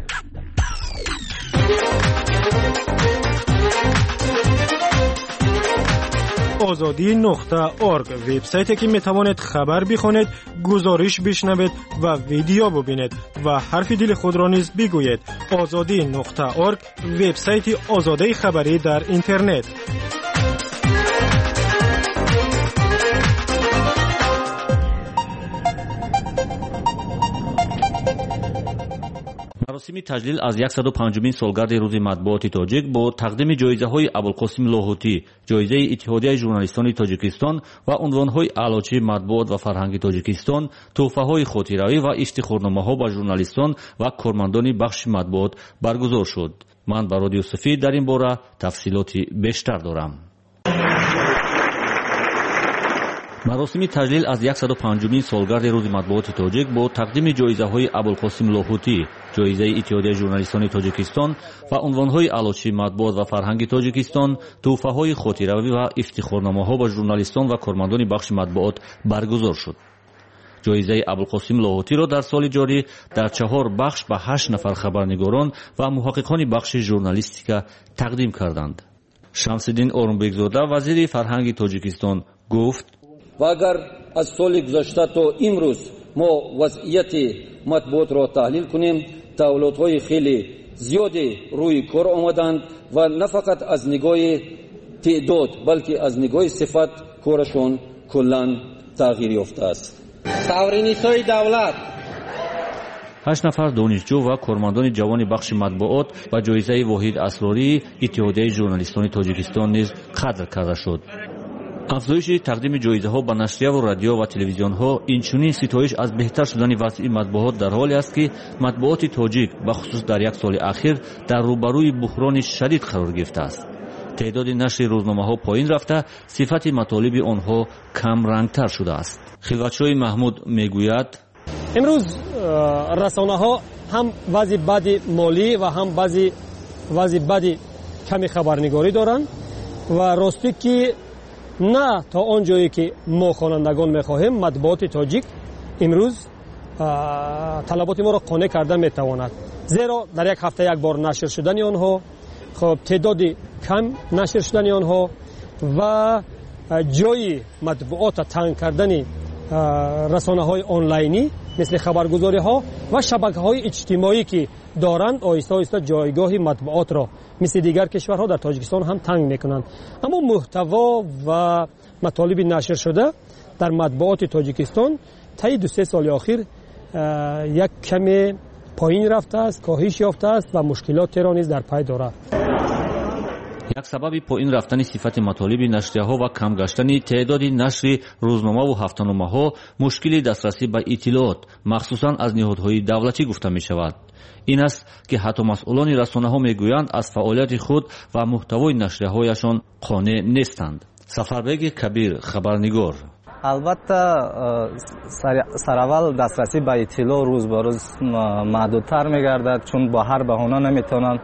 آزادی نقطه اورگ وبسایتی که میتوانید خبر بخوانید، گزارش بشنوید و ویدیو ببینید و حرف دل خود را نیز بگویید. آزادی نقطه اورگ وبسایت آزادی خبری در اینترنت. مراسم تجلیل از صد و پنجمین سالگرد روز مطبوعات تاجیک با تقدیم جایزه‌های ابوالقاسم لاهوتی، جایزه اتحادیه ژورنالیستان تاجیکستان و عنوان‌های اعلاچی مطبوعات و فرهنگ تاجیکستان، تحفه‌های خاطره‌ای و افتخارنامه‌ها به ژورنالیستان و کارمندان بخش مطبوعات برگزار شد. من با رادیو سفید در این باره تفصیلات بیشتر دارم. مراسم تجلیل از صد و پنجمین سالگرد روز مطبوعات تاجیک با تقدیم جایزه‌های ابوالقاسم لاهوتی، جایزه اتحادیه ژورنالیستان تاجیکستان و عنوان‌های علاشی مطبوعات و فرهنگ تاجیکستان، تحفه‌های خاطره‌ای و افتخارنامه‌ها به ژورنالیستان و کارمندان بخش مطبوعات برگزار شد. جایزه ابوالقاسم لاهوتی را در سال جاری در چهار بخش به هشت نفر خبرنگاران و محققان بخش ژورنالیستیک تقدیم کردند. شمس‌الدین اورنبکزاده وزیر فرهنگ تاجیکستان گفت: و اگر از سال گذشته تا امروز ما وضعیت مطبوعات را تحلیل کنیم، تحولات‌های خیلی زیادی روی کار آمدند و نه فقط از نگاه تعداد بلکه از نگاه صفت کارشان کلاً تغییر یافته است. تورینیسای دولت هشت نفر دانشجو و کارمندان جوان بخش مطبوعات و جایزه واحد اسراری اتحادیه ژورنالیستان تاجیکستان نیز قدر کرده شد. افزایش تقدیم جایزه ها به نشریه و رادیو و تلویزیون ها اینچنین ستایش از بهتر شدن وضع مطبوعات در حالی است که مطبوعات تاجیک به خصوص در یک سال اخیر در روبروی بحران شدید قرار گرفته است. تعداد نشر روزنامه ها پایین رفته، صفت مطالب آنها کم رنگتر شده است. خلوتشوی محمود میگوید: امروز رسانه ها هم وضع بد مالی و هم بعضی وضع بد کمی خبرنگاری دارند و راستی که نه تا آن جایی که ما خوانندگان میخواهیم مطبوعات تاجیک امروز طلبات ما را قانع کرده میتواند، زیرا در یک هفته یک بار نشر شدن آنها، خب تعداد کم نشر شدن آنها و جای مطبوعات تنگ کردن رسانه های آنلاینی مثل خبرگزاری ها و شبکه های اجتماعی که دارند آهسته آهسته جایگاه مطبوعات را مثل دیگر کشورها در تاجیکستان هم تنگ میکنند. اما محتوا و مطالب نشر شده در مطبوعات تاجیکستان طی دو سه سال اخیر یک کمی پایین رفته است، کاهش یافته است و مشکلات را نیز در پی دارد. یک سبب پایین رفتن صفت مطالب نشریه‌ها و کم گشتن تعداد نشر روزنامه و هفته‌نامه‌ها مشکل دسترسی به اطلاعات مخصوصاً از نهادهای دولتی گفته می شود. این است که حتی مسئولان رسانه‌ها میگویند از فعالیت خود و محتوای نشریه‌هایشان قانع نیستند. سفربگ کبیر، خبرنگار: البته سراول دسترسی به اطلاع روز به روز محدودتر می‌گردد، چون با هر بهانه نمی‌توانند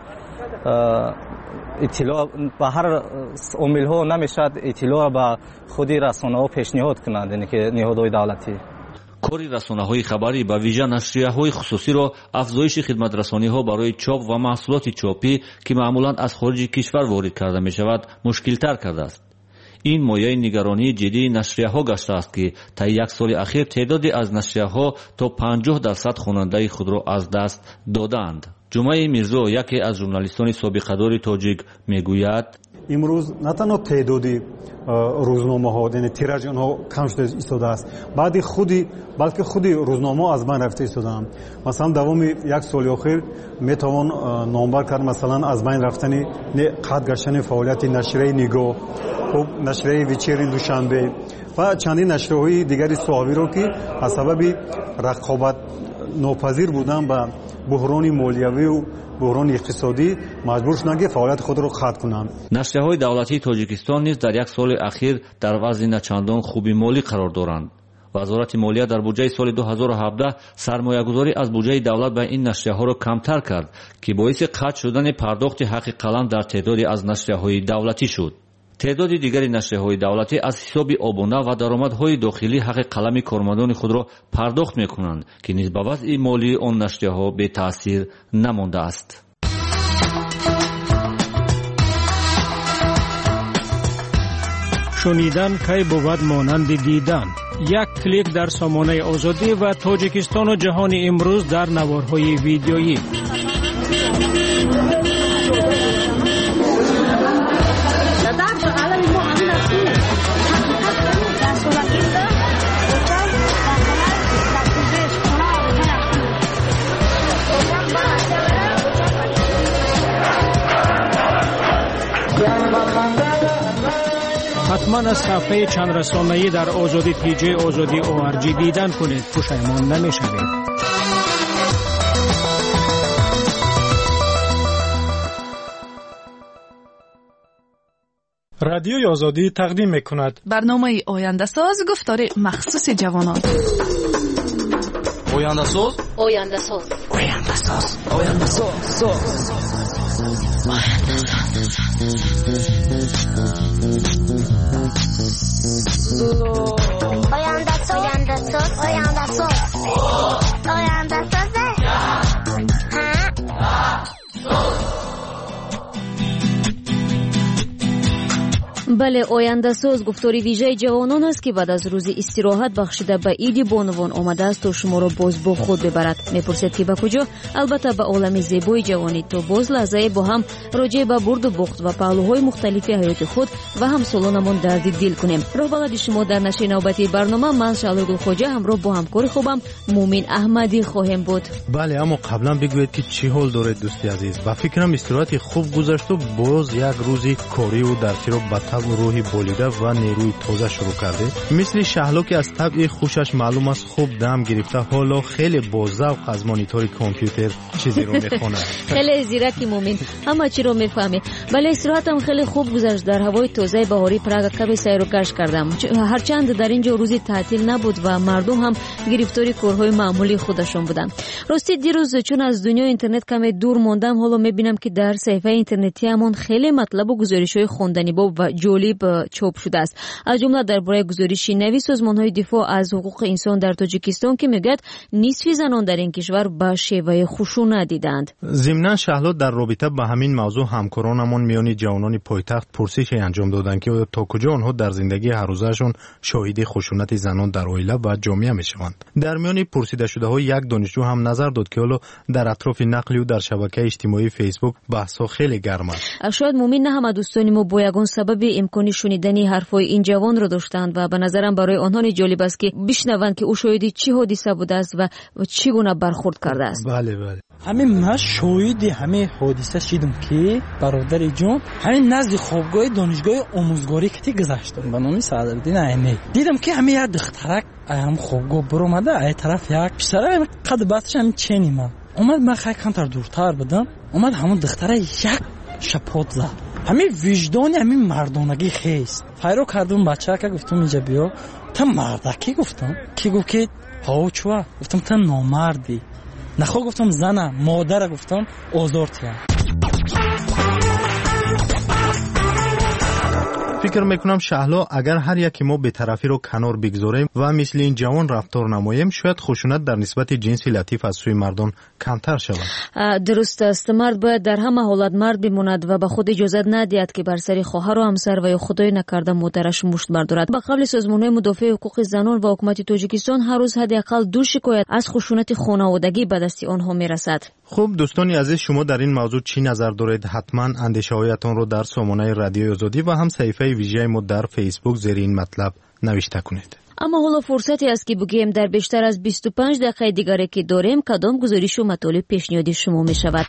اطلاع به هر عامل ها نمیشد اطلاع به خود رسانه ها پیشنهاد کنند، یعنی که نهادهای دولتی. کاری رسانه های خبری به ویژه نشریه های خصوصی را افزایش خدمت رسانی ها برای چاپ و محصولات چاپی که معمولا از خارج کشور وارد کرده می شود مشکل تر کرده است. این مایه نگرانی جدی نشریه ها گشته است که تا یک سال اخیر تعدادی از نشریه ها تا پنجاه درصد خواننده خود را از دست دادند. جمعه میرزا، یکی از ژورنالیستان سابقه‌دار تاجیک، میگوید: امروز نه تنها تعدادی روزنامه ها یعنی تیراژ آنها کم شده ایستاده است، بعد خودی بلکه خودی روزنامه از بین رفته ایستادند. مثلا دوام یک سال اخیر میتوان نامبر کرد مثلا از بین رفتن قطع گشتن فعالیت نشریه نگاه، خب نشریه ویچرین دوشنبه و چندین نشریه‌های دیگری صحابی را که از سبب رقابت ناپذیر بودن با بحران مالیوی و بحران اقتصادی مجبور شدند که فعالیت خود را قطع کنند. نشریه‌های دولتی تاجیکستان نیز در یک سال اخیر در وضع نچندان خوبی مالی قرار دارند. وزارت مالیه در بودجه سال دو هزار و هفده سرمایه‌گذاری از بودجه دولت به این نشریه‌ها را کمتر کرد که باعث قطع شدن پرداخت حق قلم در تعدادی از نشریه‌های دولتی شد. تعداد دیگری نشریه‌های دولتی از حساب آبونه و درآمدهای داخلی حق قلم کارمندان خود را پرداخت می‌کنند که نیز به وضع مالی آن نشریه‌ها بی تأثیر نمانده است. شنیدن کی بود مانند دیدن. یک کلیک در سامانه آزادی و تاجیکستان و جهان امروز در نوارهای ویدیویی. حتما از صفحه چند رسانه‌ای در آزادی تی جی آزادی او آر جی دیدن کنید، پشیمان نمی‌شوید. رادیوی آزادی تقدیم میکند. برنامه آینده ساز گفتار مخصوص جوانان. آینده ساز آینده ساز آینده ساز آینده ساز آینده ساز آینده ساز آینده ساز آینده ساز بله، آینده ساز گفتاری ویژه جوانان است که بعد از روزی استراحت بخشیده به عید بانوان آمده است تا شما را باز با خود ببرد. میپرسید که به کجا؟ البته به عالم زیبای جوانی تا باز لحظه با هم راجع به برد و بخت و پهلوهای مختلف حیات خود و همسالانمان درد دل کنیم. راهبلد شما در نشر نوبتی برنامه من شعله گلخواجه همراه با همکار خوبم مومن احمدی خواهیم بود. بله، اما قبلا بگوید که چی حال دارید دوستی عزیز؟ با فکرم استراحت خوب گذشت و باز یک روزی کاری و درسی رو به روحی بولیده و نیروی تازه شروع کرده. مثل شهلا که از طبع خوشش معلوم است خوب دم گرفته، حالا خیلی با ذوق از مانیتور کامپیوتر چیزی رو میخونه. خیلی زیرکی مومن، اما چی رو میفهمی. بله، استراحتم خیلی خوب گذشت. در هوای تازه بهاری پراگ کمی سیر و گشت کردم. هرچند در اینجا روزی تعطیل نبود و مردم هم گرفتاری کارهای معمولی خودشون بودن. راستی دیروز چون از دنیای اینترنت کمی دور موندم، حالا میبینم که در صفحه اینترنتی همون خیلی مطلب و گزارش‌های خوندنی با و جالب چاپ شده است. از جمله درباره گزارش نوی سازمان‌های دفاع از حقوق انسان در تاجیکستان که میگه نصف زنان در این کشور به شیوه خشونت دیدند. ضمناً شهلا در رابطه با همین موضوع همکارانمون میان جوانان پایتخت پرسشی انجام دادند که تا کجا آنها در زندگی هر روزشون شاهد خشونت زنان در عائله و جامعه میشوند. در میان پرسیده شده های یک دانشجو هم نظر داد که حالا در اطراف نقلی و در شبکه اجتماعی فیسبوک بحث‌ها خیلی گرم است. شاید مومن نه همه دوستان ما با یگان سبب امکانی شنیدنی حرفای این جوان را داشتند و به نظرم برای آنها جالب است که بشنوند که او شاهد چی حادثه بوده است و چگونه برخورد کرده است. بله بله. همین ما شاهد همه حادثه شدیم که برادر جون همین نزد خوابگاه دانشگاه آموزگاری که گذاشتم به نام صدرالدین احمدی دیدم که همین یک دخترک هم خوابگاه بر اومده ای طرف یک پسر قد بچش هم چنی ما اومد من خیلی کمتر دورتر بودم اومد همون دختره یک شپات زد. همین وجدان همین مردانگی خیست فایرو کردم بچه که گفتم اینجا بیا تا مردکی گفتم کی گفت که ها چوا گفتم تا نامردی نخو گفتم زنه مادر گفتم آزارتیم. فکر میکنم شهلا اگر هر یکی ما به طرفی رو کنار بگذاریم و مثل این جوان رفتار نماییم شاید خشونت در نسبت جنسی لطیف از سوی مردان کمتر شود. درست است. مرد باید در همه حالت مرد بماند و به خود اجازت ندهد که بر سر خواهر و همسر و یا خدای نکرده مادرش مشت بردارد. به قول سازمان‌های مدافع حقوق زنان و حکومت تاجیکستان هر روز حداقل دو شکایت از خشونت خانوادگی به دست آنها میرسد. خب دوستان عزیز، شما در این موضوع چی نظر دارید؟ حتما اندیشه‌هایتان رو در سامانه رادیوی آزادی و هم صفحه ویژه ما در فیسبوک زیر این مطلب نوشته کنید. اما حالا فرصتی است که بگوییم در بیشتر از بیست و پنج دقیقه دیگری که داریم کدام گزارش و مطالب پیشنهادی شما می شود.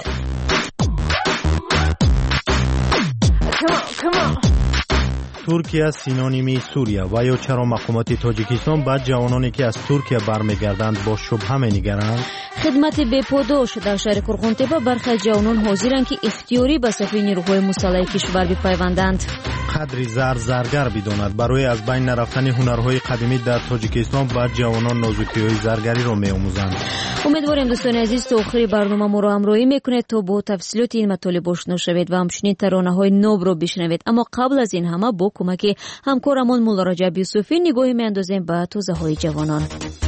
ترکیه سینونیمی سوریه و یا چرا مقامات تاجیکستان بعد جوانانی که از ترکیه برمیگردند با شبهه می‌نگرند؟ خدمت بپاداش در شهر کرخونتپه برخی جوانان حاضرند که اختیاری به صف نیروهای مسلح کشور بپیوندند. قدری زر زرگر بداند برای از بین نرفتن هنرهای قدیمی در تاجیکستان بعد جوانان نازکی‌های زرگری را می‌آموزند. امیدواریم دوستان عزیز تا آخر برنامه ما را همراهی میکنید تا با تفصیلات این مطالب آشنا شوید و همچنین ترانه‌های نو را بشنوید. اما قبل از این همه با کمک همکارمان مولا رجب یوسفی نگاهی می‌اندازیم به توضیح‌های جوانان.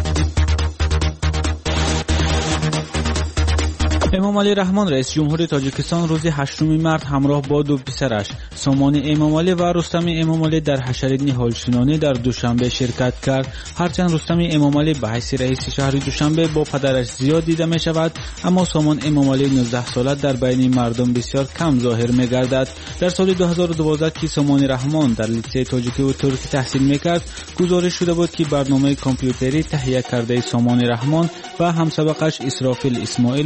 امام علی رحمان رئیس جمهور تاجیکستان روز هشتم مارس همراه با دو پسرش سامان امام علی و رستم امام علی در حشر نهال شنانی در دوشنبه شرکت کرد. هرچند رستم امام علی به حیث رئیس شهر دوشنبه با پدرش زیاد دیده می شود، اما سامان امام علی نوزده ساله در بین مردم بسیار کم ظاهر می گردد. در سال دو هزار و دوازده که سامان رحمان در لیسه تاجیکی و ترکی تحصیل می کرد، گزارش شده بود که برنامه کامپیوتری تهیه کرده سامان رحمان و همسابقش اسرافیل اسماعیلوف در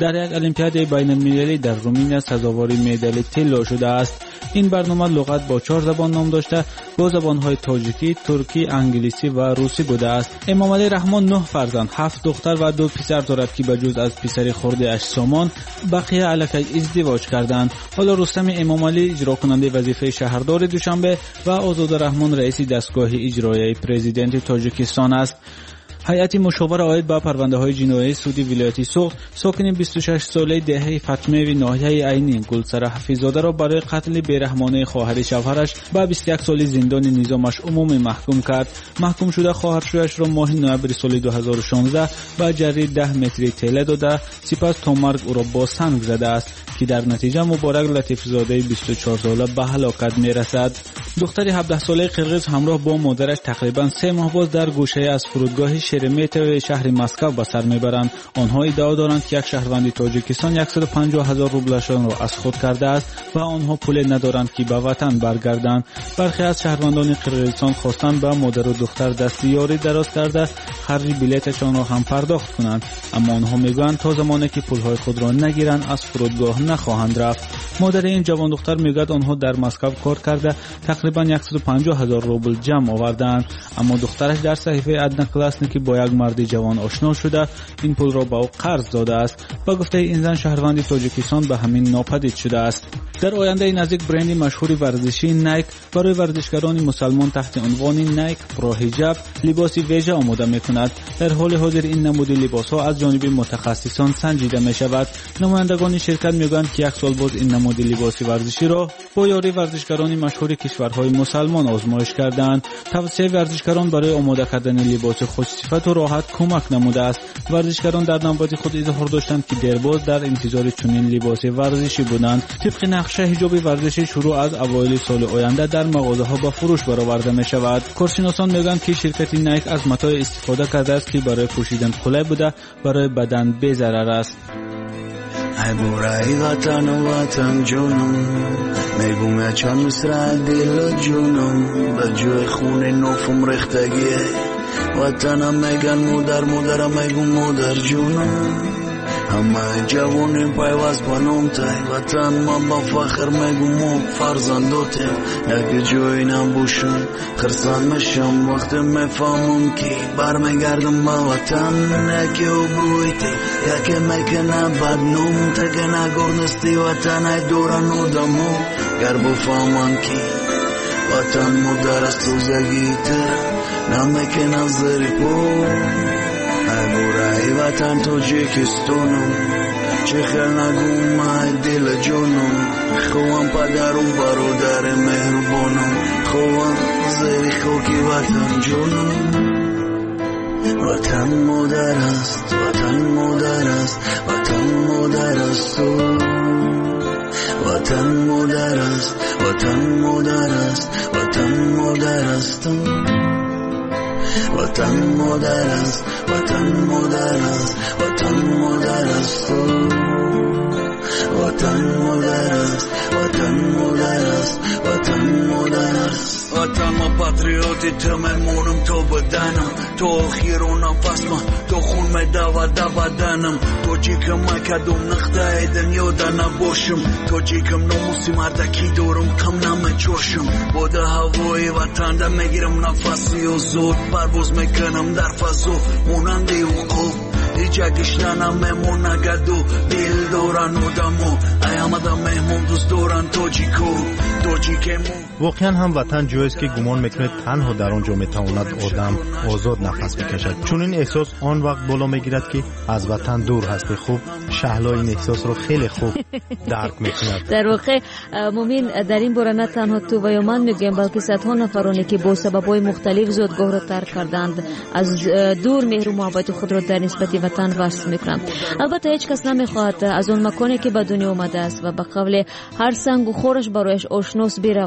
در یک المپیاد بین المللی در رومانیا سزاوار مدال طلا شده است. این برنامه لغت با چهار زبان نام داشته، با زبانهای تاجیکی، ترکی، انگلیسی و روسی بوده است. امامعلی رحمان نه فرزند، هفت دختر و دو پسر دارد که بجز از پسر خرده اش سامان بقیه الکی ازدواج کردند. حالا رستم امامعلی اجرا کننده وظیفه شهردار دوشنبه و آزاد رحمان رئیس دستگاه اجرایی پرزیدنت تاجیکستان است. هیئت مشاور عاید به پرونده‌های جنایی سودی ولایت سوخت ساکن بیست و شش ساله دهه فاطمه و ناحیه عینی گلسره حفیظ‌زاده را برای قتل بیرحمانه خواهر شوهرش به بیست و یک سال زندان نظامش عمومی محکوم کرد. محکوم شده خواهرش را ماه نوامبر سال دو هزار و شانزده به جریمه ده متری طلا داده، سپس تا مرگ او را با سنگ زده است که در نتیجه مبارک لطیف‌زاده بیست و چهار ساله به هلاکت میرسد. دختر هفده ساله قرقیز همراه با مادرش تقریبا سه ماه باز در گوشه از فرودگاه شرمیتو شهر مسکو به سر میبرند. آنها ادعا دارند که یک شهروند تاجیکستان صد و پنجاه هزار روبلشان را از خود کرده است و آنها پول ندارند که به وطن برگردند. برخی از شهروندان قرقیزستان خواستند به مادر و دختر دستیاری دراز کرده خرج بلیطشان را هم پرداخت کنند، اما آنها میگویند تا زمانی که پولهای خود را نگیرند از فرودگاه نخواهند رفت. مادر این جوان دختر میگوید آنها در مسکو کار کرده تقریبا صد و پنجاه هزار روبل جمع آوردند، اما دخترش در صحیفه ادنا کلاسنیکی با یک مرد جوان آشنا شده این پول را به او قرض داده است. با گفته این زن شهروند تاجیکستان به همین ناپدید شده است. در آینده نزدیک برند مشهور ورزشی نایک برای ورزشکاران مسلمان تحت عنوان نایک پرو حجاب لباس ویژه آماده میکند. در حال حاضر این نمود لباس ها از جانب متخصصان سنجیده می شود. نمایندگان شرکت میگویند که یک سال باز این نمود لباس ورزشی را با یاری ورزشکاران مشهور کشورهای مسلمان آزمایش کردند. توسعه ورزشکاران برای آماده کردن لباس خوشصفت و راحت کمک نموده است. ورزشکاران در نوبت خود اظهار داشتند که دیرباز در انتظار چنین لباس ورزشی بودند. طبق نقشه حجاب ورزشی شروع از اوایل سال آینده در مغازه‌ها به فروش برآورده می شود. کارشناسان میگویند که شرکت نایک از متاع استفاده کرده است که برای پوشیدن قلع بوده، برای بدن بی ضرر است. ای برای وطن و وطن جونم میگم چند مصرع دل جونم به جای خون نوفم ریختگی وطنم میگن مادر مادرم میگم مادر جونم همه جوانیم پیوست بانم تای وطن من با فخر میگم فرزنداتیم یک جایی نباشم خرسان میشم وقتی میفهمم که برمیگردم با وطن یکی ابرویتی یکی میکنه بدنم تکه نگرنستی وطن ای دوران آدمو گر بفهمن که وطن مادر است روزگیته نمیکنه زری پو ای برای وطن تاجیکستانم چه خیر نگوم ای دل جانم خوام پدرم برادر مهربانم خوام زیر خاکی وطن جانم وطن مادر است وطن مادر است وطن مادر است وطن مادر است وطن مادر است وطن مادر است وطن مادر است وطن مادر است وطن مادر است وطن مادر است وطن مادر است وطن مادر است وطن ما پاتریوتی تو میمونم تو بدنم تو آخیر و نفس ما تو خون میدود در بدنم تو جیکم مکدوم نخته دنیا در نباشم تو جیکم نموسی مردکی دارم کم نمیچوشم بوده هوای وطن در میگیرم نفسی و زود پرواز میکنم در فضا مونندی وقوف هیچ اگشنانم میمون نگدو دل دارن و دمو ای همه مهمون دوست دارن تاجیکو تاجیکمون. واقعا هم وطن جایی است که گمان میکنه تنها در آنجا میتواند آدم آزاد نفس بکشد. چون این احساس آن وقت بالا میگیرد که از وطن دور هستی. خوب شهلا این احساس رو خیلی خوب درک میکند. در واقع مومین در این باره نه تنها تو و یا من میگیم بلکه صدها نفرانی که با سبب‌های مختلف زادگاه را ترک کردند از دور مهر و محبت خود را در نسبت وطن وصل میکنند. البته هیچ کس نمیخواهد از اون مکانی که به دنیا آمده است و به قول هر سنگ و خورش برایش آشناس برود، اما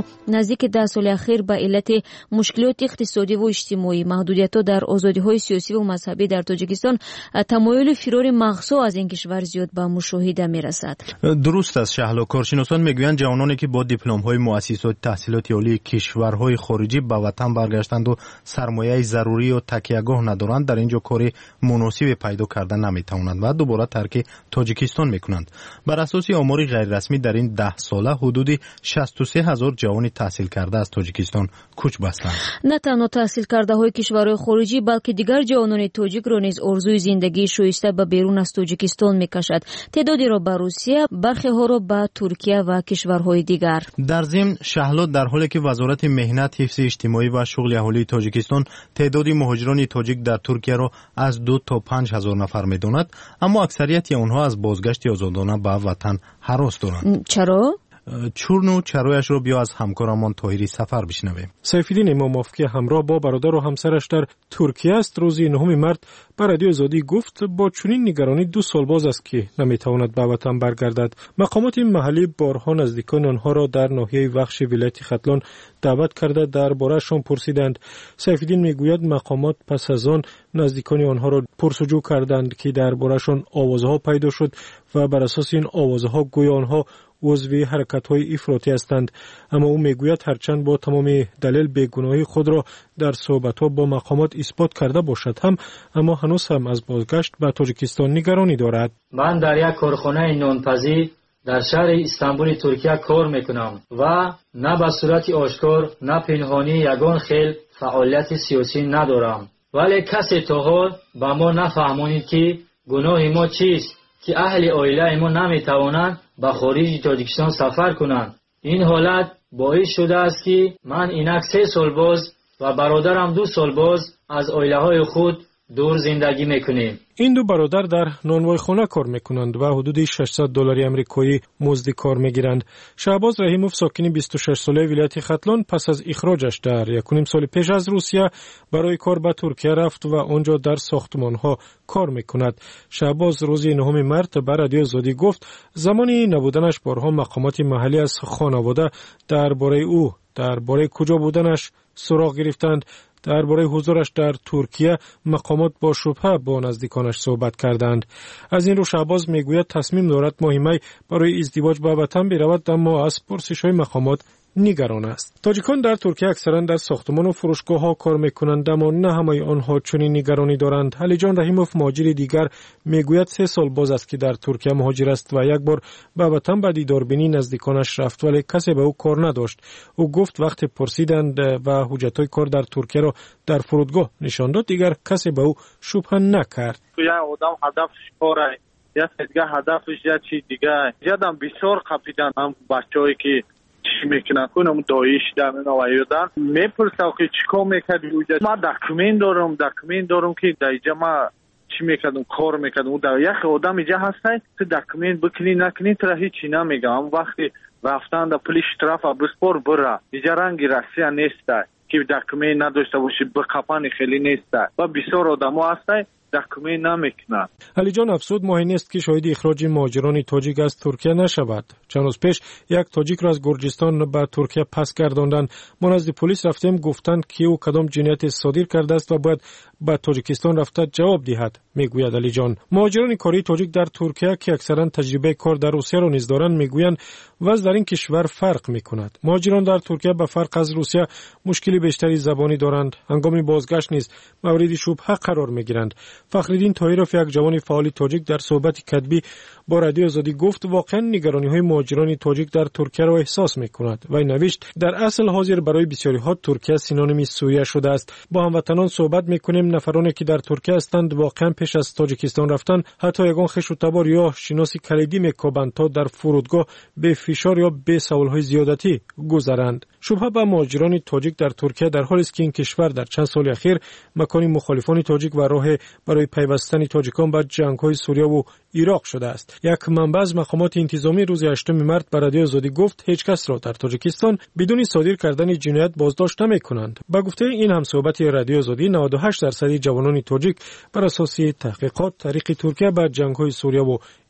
اما نزدیک ده سال اخیر به علت مشکلات اقتصادی و اجتماعی، محدودیت‌ها در آزادی‌های سیاسی و مذهبی در تاجیکستان، تمایل فرار مغزها از این کشور زیاد به مشاهده می‌رسد. درست است شهلا. کارشناسان میگویند جوانانی که با دیپلم‌های مؤسسات تحصیلات عالی کشورهای خارجی به وطن برگشتند و سرمایه ضروری و تکیهگاه ندارند، در اینجا کار مناسب پیدا کردن نمی‌توانند و دوباره ترک تاجیکستان می‌کنند. بر اساس آمار غیر رسمی در این ده ساله حدود شصت و سه هزار جوان تحصیل کرده از تاجیکستان کوچ بستند. نه تنها تحصیل کرده های کشورهای خارجی بلکه دیگر جوانان تاجیک را نیز آرزوی زندگی شایسته به بیرون از تاجیکستان میکشد. تعدادی را به روسیه، برخی ها را به ترکیه و کشورهای دیگر. در ضمن شهلا در حالی که وزارت مهنت، حفظ اجتماعی و شغل اهالی تاجیکستان تعداد مهاجران تاجیک در ترکیه را از دو تا پنج هزار نفر میداند، اما اکثریت آنها از بازگشت آزادانه به وطن هراس دارند. چرا؟ چورنو چرایش رو بیا از همکارمان طاهری سفر بشنویم. سیفالدین اماموف که همراه با برادر و همسرش در ترکیه است، روز نهم مارت به رادیو آزادی گفت با چنین نگرانی دو سال باز است که نمیتواند به وطن برگردد. مقامات محلی بارها نزدیکان آنها را در ناحیه وخش ولایت ختلان دعوت کرده درباره‌شان پرسیدند. سیفالدین میگوید مقامات پس از آن نزدیکان آنها را پرسجو کردند که درباره‌شان آوازها پیدا شد و بر اساس این آوازها گویا آنها عضو حرکت‌های افراطی هستند. اما او میگوید هرچند با تمام دلیل بیگناهی خود را در صحبت‌ها با مقامات اثبات کرده باشد هم اما هنوز هم از بازگشت به تاجیکستان نگرانی دارد. من در یک کارخانه نانپزی در شهر استانبول ترکیه کار میکنم و نه به صورت آشکار نه پنهانی یگان خیل فعالیت سیاسی ندارم، ولی کسی تا حال به ما نفهمانید که گناه ما چیست که اهل عائله ما نمیتوانند به خارج تاجیکستان سفر کنند. این حالت باعث شده است که من اینک سه سال باز و برادرم دو سال باز از عائله های خود دور زندگی میکنیم. این دو برادر در نانوای خانه کار میکنند و حدود ششصد دلار آمریکایی مزد کار میگیرند. شهباز رحیموف ساکن بیست و شش ساله ولایت ختلان پس از اخراجش در یک و نیم سال پیش از روسیه برای کار به ترکیه رفت و آنجا در ساختمانها کار میکند. شهباز روز نهم مارت به رادیو آزادی گفت زمانی نبودنش بارها مقامات محلی از خانواده درباره او درباره کجا بودنش سراغ گرفتند. درباره حضورش در ترکیه مقامات با شبهه با نزدیکانش صحبت کردند. از این رو شهباز میگوید تصمیم دارد ماه می برای ازدواج به وطن برود، اما از پرسش‌های مقامات نگران است. تاجیکان در ترکیه اکثرا در ساختمان و فروشگاه ها کار میکنند، اما نه همه آنها چنین نگرانی دارند. علی جان رحیموف مهاجر دیگر میگوید سه سال باز است که در ترکیه مهاجر است و یک بار به وطن به دیداربینی نزدیکانش رفت ولی کسی به او کار نداشت. او گفت وقتی پرسیدند و حجتهای کار در ترکیه را در فرودگاه نشان داد دیگر کسی به او شبهه نکرد. یا آدم هدفش کاره یا دیگه هدفش یا چی دیگه. جدم بسیار قپیدن هم بچه‌ای که چی میکنن کنم دایش در نوایدن میپرسم که چیکار میکردی اونجا. ما دکمنت دارم دکمنت دارم که در اینجا ما چی میکردم کار میکردم. در یک آدم اینجا هسته تو دکمنت بکنی نکنی تو هیچی نمیگم. وقتی رفتن در پلیس طرف بسپار بره اینجا رنگی رسیه نیسته که دکمنت نداشته باشی بقپن خیلی نیسته و بسیار آدم ها هسته دکمنت نمیکنن. علی جان افسود ماهی نیست که شاهد اخراج مهاجران تاجیک از ترکیه نشود. چند روز پیش یک تاجیک را از گرجستان به ترکیه پس گرداندند. ما نزد پلیس رفتیم گفتند که او کدام جنایت صادر کرده است و باید به تاجیکستان رفته جواب دهد. میگوید علی جان مهاجران کاری تاجیک در ترکیه که اکثرا تجربه کار در روسیه را نیز دارند میگویند وضع در این کشور فرق میکند. مهاجران در ترکیه به فرق از روسیه مشکلی بیشتری زبانی دارند. هنگام بازگشت نیز مورد شبهه قرار میگیرند. فخرالدین طاهرов یک جوان فعال تاجیک در صحبت کتبی با رادیو آزادی گفت واقعا نگرانی‌های مهاجران تاجیک در ترکیه را احساس می‌کند و نوشت در اصل حاضر برای بسیاری‌ها ترکیه سینونیم سوریه شده است. با هموطنان صحبت می‌کنیم نفرانی که در ترکیه هستند واقعا پیش از تاجیکستان رفتن حتی یگان خوش و تبار یا شناسی کلیدی می‌کوبند تا در فرودگاه به فشار یا به سوال‌های زیادتی گذرند. شبهه به مهاجران تاجیک در ترکیه در حالی است که این کشور در چند سال اخیر مکان مخالفان تاجیک و راه برای پیوستن تاجیکان به جنگ‌های سوریه و عراق شده است. یک منبع از مقامات انتظامی روز هشتم مارت به رادیو آزادی گفت هیچ کس را در تاجیکستان بدون صادر کردن جنایت بازداشت نمی‌کنند. با گفته این همصحبت رادیو آزادی نود و هشت درصد جوانان تاجیک بر اساس تحقیقات طریق ترکیه به جنگ‌های سوریه و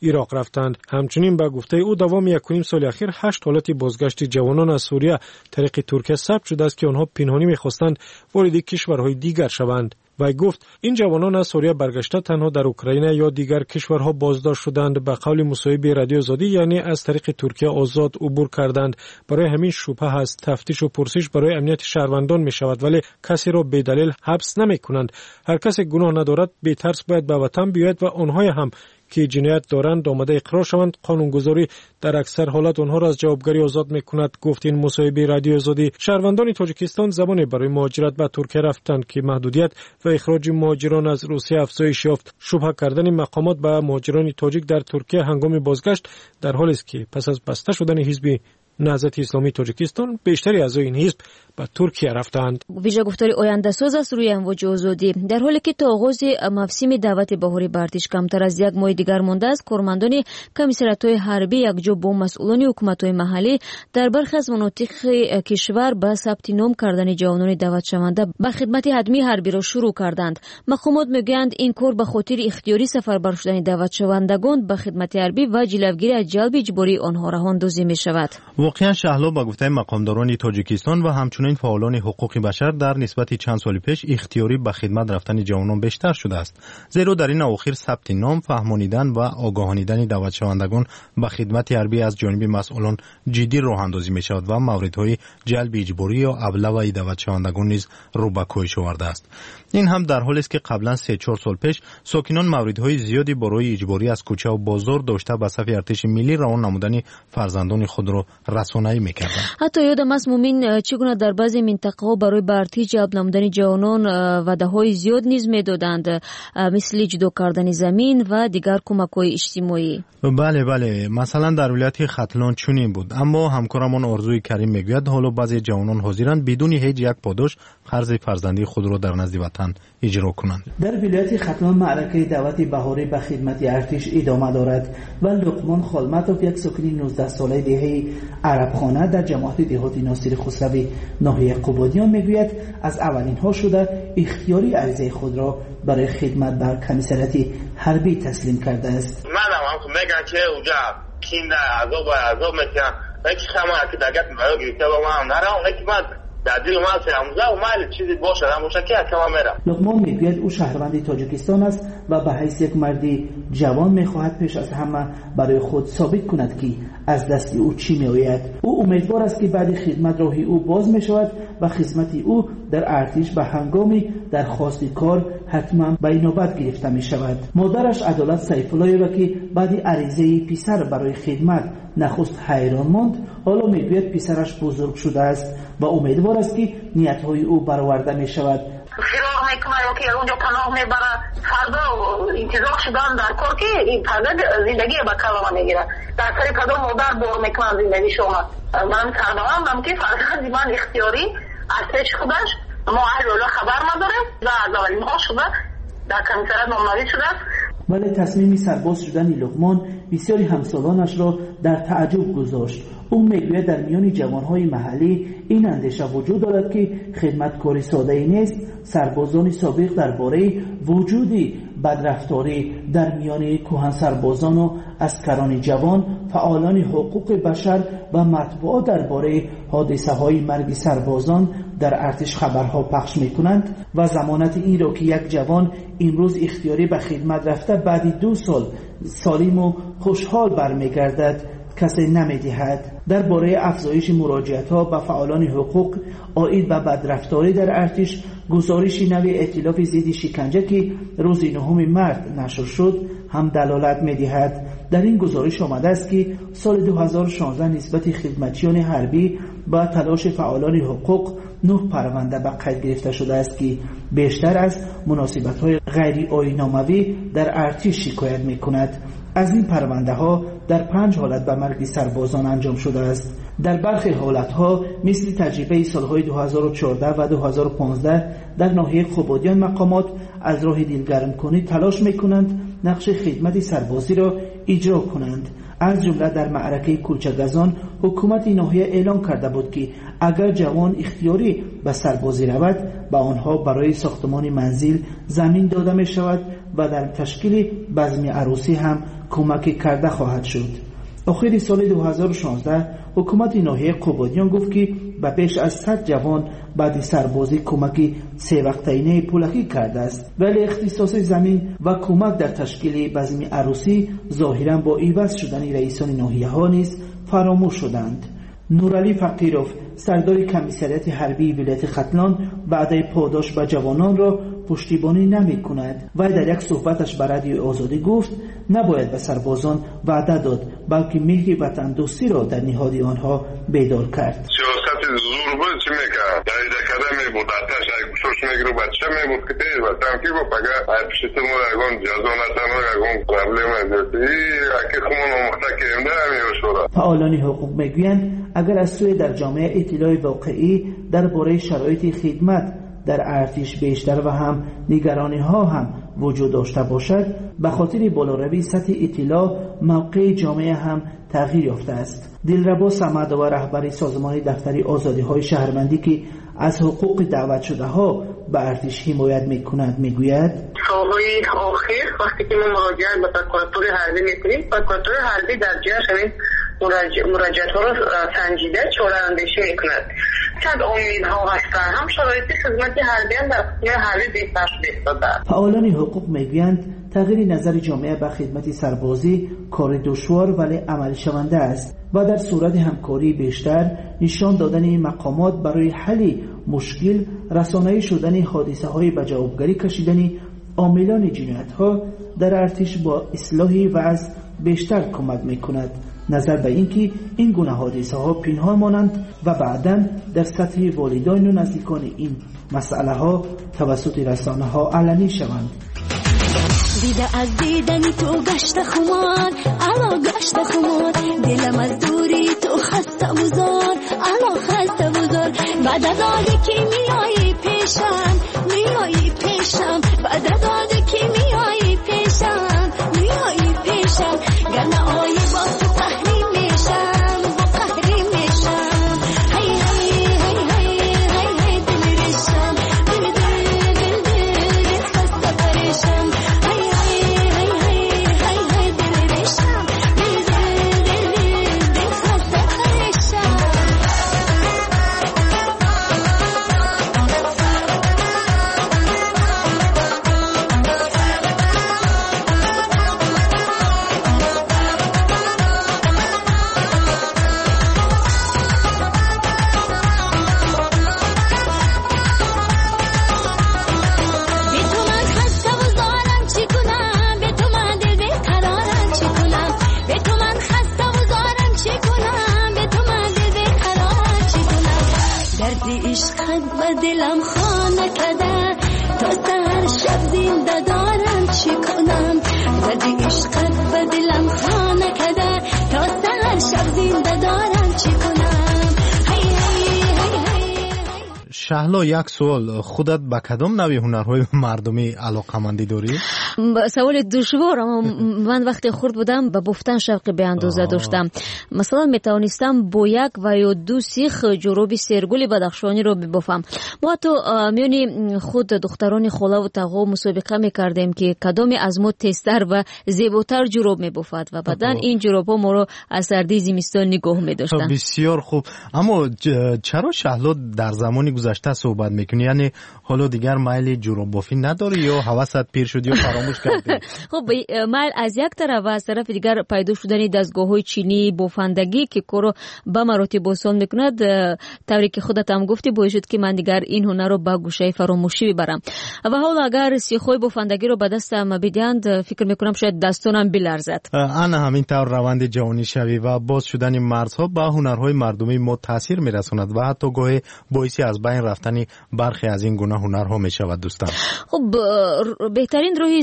عراق رفتند. همچنین به گفته او دوام یک و نیم سال اخیر هشت حالت بازگشت جوانان از سوریه طریق ترکیه ثبت شده است که آنها پنهانی می‌خواستند وارد کشورهای دیگر شوند. و گفت این جوانان از سوریه برگشته تنها در اوکراین یا دیگر کشورها بازداشت شدند. به قول مصاحب رادیو آزادی یعنی از طریق ترکیه آزاد عبور کردند. برای همین شبهه است تفتیش و پرسش برای امنیت شهروندان می شود ولی کسی را به دلیل حبس نمی کنند. هر کسی گناه ندارد بی ترس باید به وطن بیاید و آنها هم که جنایت دارند آمده اقرار شوند. قانونگذاری در اکثر حالات آنها را از جوابگری آزاد می‌کند. گفت این مصاحب رادیو آزادی. شهروندان تاجیکستان زمانی برای مهاجرت به ترکیه رفتند که محدودیت و اخراج مهاجران از روسیه افزایش یافت. شبهه کردن مقامات به مهاجران تاجیک در ترکیه هنگام بازگشت در حالی است که پس از بسته شدن حزب نهضت اسلامی تاجیکستان بیشتری اعضای این حزب به ترکیه رفتند. ویژه گفتاری آینده ساز است روی امواج آزادی. در حالی که تا آغاز موسم دعوت بهاری به ارتش کمتر از یک ماه دیگر مانده است، کارمندان کمیسریات‌های حربی یکجا با مسئولان حکومت‌های محلی در برخی از مناطق کشور به ثبت نام کردن جوانان دعوت شونده به خدمت حتمی حربی را شروع کردند. مقامات میگویند این کار به خاطر اختیاری سفربر شدن دعوت شوندگان به خدمت حربی و جلوگیری از جلب اجباری آنها راه اندازی می‌شود. واقعا شهلا با گفته مقامداران تاجیکستان و همچنین فعالان حقوق بشر در نسبت چند سال پیش اختیاری به خدمت رفتن جوانان بیشتر شده است. زیرا در این اواخر ثبت نام، فهمانیدن و آگاهانیدن دعوت شوندگان به خدمت حربی از جانب مسئولان جدی راه اندازی می شود و موردهای جلب اجباری یا ابله دعوت شوندگان نیز رو به کاهش آورده است. این هم در حالی است که قبلا سه چهار سال پیش ساکنان موردهای زیادی برای اجباری از کوچه و بازار داشته به صف ارتش ملی روان نمودن فرزندان خود را رسانه‌ای می‌کردند. حتی یادم است مومن چگونه در بعضی منطقه‌ها برای به ارتش جلب نمودن جوانان وعده‌های زیاد نیز می‌دادند، مثل جدا کردن زمین و دیگر کمک‌های اجتماعی. بله بله، مثلا در ولایت ختلان چنین بود. اما همکارمان آرزوی کریم میگوید حالا بعضی جوانان حاضرند بدون هیچ یک پاداش قرض فرزندی خود را در نزد وطن اجرا کنند. در ولایت ختلان معرکه دعوت بهاری به خدمت ارتش ادامه دارد و لقمان خالمتوف یک ساکن نوزده ساله دهه عربخانه در جماعت دهاتی ناصر خسروی ناحیه قبادیان میگوید از اولین ها شده اختیاری عریضه خود را برای خدمت در کمیسریات حربی تسلیم کرده است. من هم میگم که اونجا کینده عذاب و عذاب میکنن وقتی شما که دقت برای گرفته با من نرم وقتی من در دل من سرموزه و مال چیزی باشه همونجا که کما میرم. لقمان میگوید او شهروند تاجیکستان است و به حیث یک مردی جوان میخواهد پیش از همه برای خود ثابت کند که از دست او چی میآید. او امیدوار است که بعد خدمت راهی او باز میشود و خدمت او در ارتش به هنگامی درخواست کار حتما به نوبت گرفته می شود. مادرش عدالت سیف‌الله را که بعد عریضه پسر برای خدمت نخست حیران ماند، حالا میگوید پسرش بزرگ شده است و امیدوار است که نیت‌های او برآورده می شود. فراغ میکنه یا که اونجا پناه میبره فردا انتظار شدن در کار که این فردا زندگی به کلمه میگیره در سری فردا مادر بار میکنن زندگی شما. من سرباهم که فردا من اختیاری ارتش خودش ما اهل خبر نداره و از اولین ها شده در کمیسریات نامنویس شده. ولی تصمیم سرباز شدن لقمان بسیاری همسالانش را در تعجب گذاشت. او میگوید در میان جوانهای محلی این اندیشه وجود دارد که خدمتکاری ساده ای نیست. سربازان سابق درباره وجودی بدرفتاری در میان کهن سربازان و عسکران جوان، فعالان حقوق بشر و مطبوعات درباره حادثه های مرگ سربازان در ارتش خبرها پخش می کنند و ضمانت این را که یک جوان امروز اختیاری به خدمت رفته بعد دو سال سالم و خوشحال برمیگردد کسی نمیدهد. درباره افزایش مراجعت ها به فعالان حقوق عاید به بدرفتاری در ارتش گزارش نوی ائتلاف ضد شکنجه که روز نهم مارس نشر شد هم دلالت می‌دهد. در این گزارش آمده است که سال دو هزار و شانزده نسبت خدمتیان حربی با تلاش فعالان حقوق نه پرونده به قید گرفته شده است که بیشتر از مناسبت‌های غیر آیین‌ناموی در ارتش شکایت می‌کند. از این پرونده ها در پنج حالت به مرگ سربازان انجام شده است. در برخی حالت ها مثل تجربه سالهای دو هزار و چهارده و دو هزار و پانزده در ناحیه قبادیان مقامات از راه دلگرم کنی تلاش می کنند نقش خدمت سربازی را اجرا کنند. از جمله در معرکه کوچگزان حکومت ناحیه اعلام کرده بود که اگر جوان اختیاری به سربازی رود به آنها برای ساختمان منزل زمین داده می شود و در تشکیل بزم عروسی هم کمک کرده خواهد شد. آخر سال دو هزار و شانزده حکومت ناحیه قبادیان گفت که به بیش از صد جوان بعد سربازی کمک سه وقتینه پولکی کرده است، ولی اختصاص زمین و کمک در تشکیل بزم عروسی ظاهرا با عوض شدن رئیسان ناحیه ها نیز فراموش شدند. نورعلی فقیروف سردار کمیسریت حربی ولایت ختلان وعده پاداش به جوانان را پشتیبانی نمی کند و در یک صحبتش به رادیو آزادی گفت نباید به سربازان وعده داد بلکه مهر وطن دوستی را در نهاد آنها بیدار کرد. سیاست زور بود چی میکرد؟ در ایده کده می بود آتش ای گوشش میگرو بچه می بود که تیز و تنکی با پگه ای پشتی مور اگون جزا نتنو اگون پرابلم ازدی اکی خمون امخته که امده همی شده. فعالان حقوق میگویند اگر از سوی در جامعه اطلاع واقعی درباره شرایط خدمت در ارتش بیشتر و هم نگرانی ها هم وجود داشته باشد، به خاطر بالاروی سطح اطلاع موقع جامعه هم تغییر یافته است. دلربا صمد و رهبر سازمان دفتر آزادی های شهروندی که از حقوق دعوت شده ها به ارتش حمایت میکند میگوید سالهای آخر وقتی که ما مراجعه به پروکوراتور حربی میکنیم، پروکوراتور حربی در جهش همین مراجعات ها را سنجیده چاره اندیشی میکند. چند امید ها هستن هم شرایط خدمت حربی هم در قسمت حربی بهتر شده. فعالان حقوق میگویند تغییر نظر جامعه به خدمت سربازی کار دشوار ولی عمل شونده است و در صورت همکاری بیشتر نشان دادن مقامات برای حل مشکل، رسانه‌ای شدن حادثه های به جوابگری کشیدن عاملان جنایت ها در ارتش با اصلاح وضع بیشتر کمک میکند. نظر به اینکه این گونه حادثه ها پنهان مانند و بعداً در سطح والدین و نزدیکان این مسئله ها توسط رسانه ها علنی شوند. دیده از دیدن تو گشت خمار، الا گشت خمار، دلم از دوری تو خسته بزار، الا خسته بزار. بعد از آده که میایی پیشم، میایی پیشم، بعد از آده که میایی پیشم، میایی پیشم، گرنه آیه با تو قهری میشم، با قهری میشم. هی هی هی هی هی هی دل ریشم، دل دل دل دل دل خسته پریشم. هی هی هی هی هی هی دل ریشم، دل دل دل دل دل خسته پریشم. دلم خانه کده تا سهر شب زنده دارم چی کنم، زدی عشقت به دلم خانه کده تا سهر شب زنده دارم چی کنم. هی هی هی هی. شهلا یک سوال، خودت به کدام نوع هنرهای مردمی علاقه‌مندی داری؟ سوال دشوار، اما من وقتی خرد بودم به بفتن شوق به اندازه داشتم. مثلا میتوانستم با یک و یا دو سیخ جوراب سرگل بدخشانی رو ببافم. ما تو میونی خود دختران خاله و تقا مسابقه میکردیم که کدام از ما تیزتر و زیباتر جوراب میبافد و بعدن این جوراب ها ما رو از سردی زمستان نگاه میداشتن. بسیار خوب. اما چرا شهلا در زمانی گذشته صحبت میکنی؟ یعنی حالا دیگر میل جوراب بافی نداری یا حواست پیر شد یا فراموش کردی؟ خب میل از یک طرف و از طرف دیگر پیدا شدن دستگاه‌های چینی بافندگی که کارو به مراتب آسان میکند، طوری که خودت هم گفتی باعث شد که من دیگر این هنر رو به گوشه فراموشی ببرم. و حالا اگر سیخ‌های بافندگی رو به دستم بدهند فکر میکنم شاید دستانم بلرزد. انا همین طور روند جوانی شوی و باز شدن مردها به هنرهای مردمی ما تاثیر میرساند و حتی گاهی باعثی از بین رفتن برخی از این گونه هنرها میشود. دوستان، خب بهترین راهی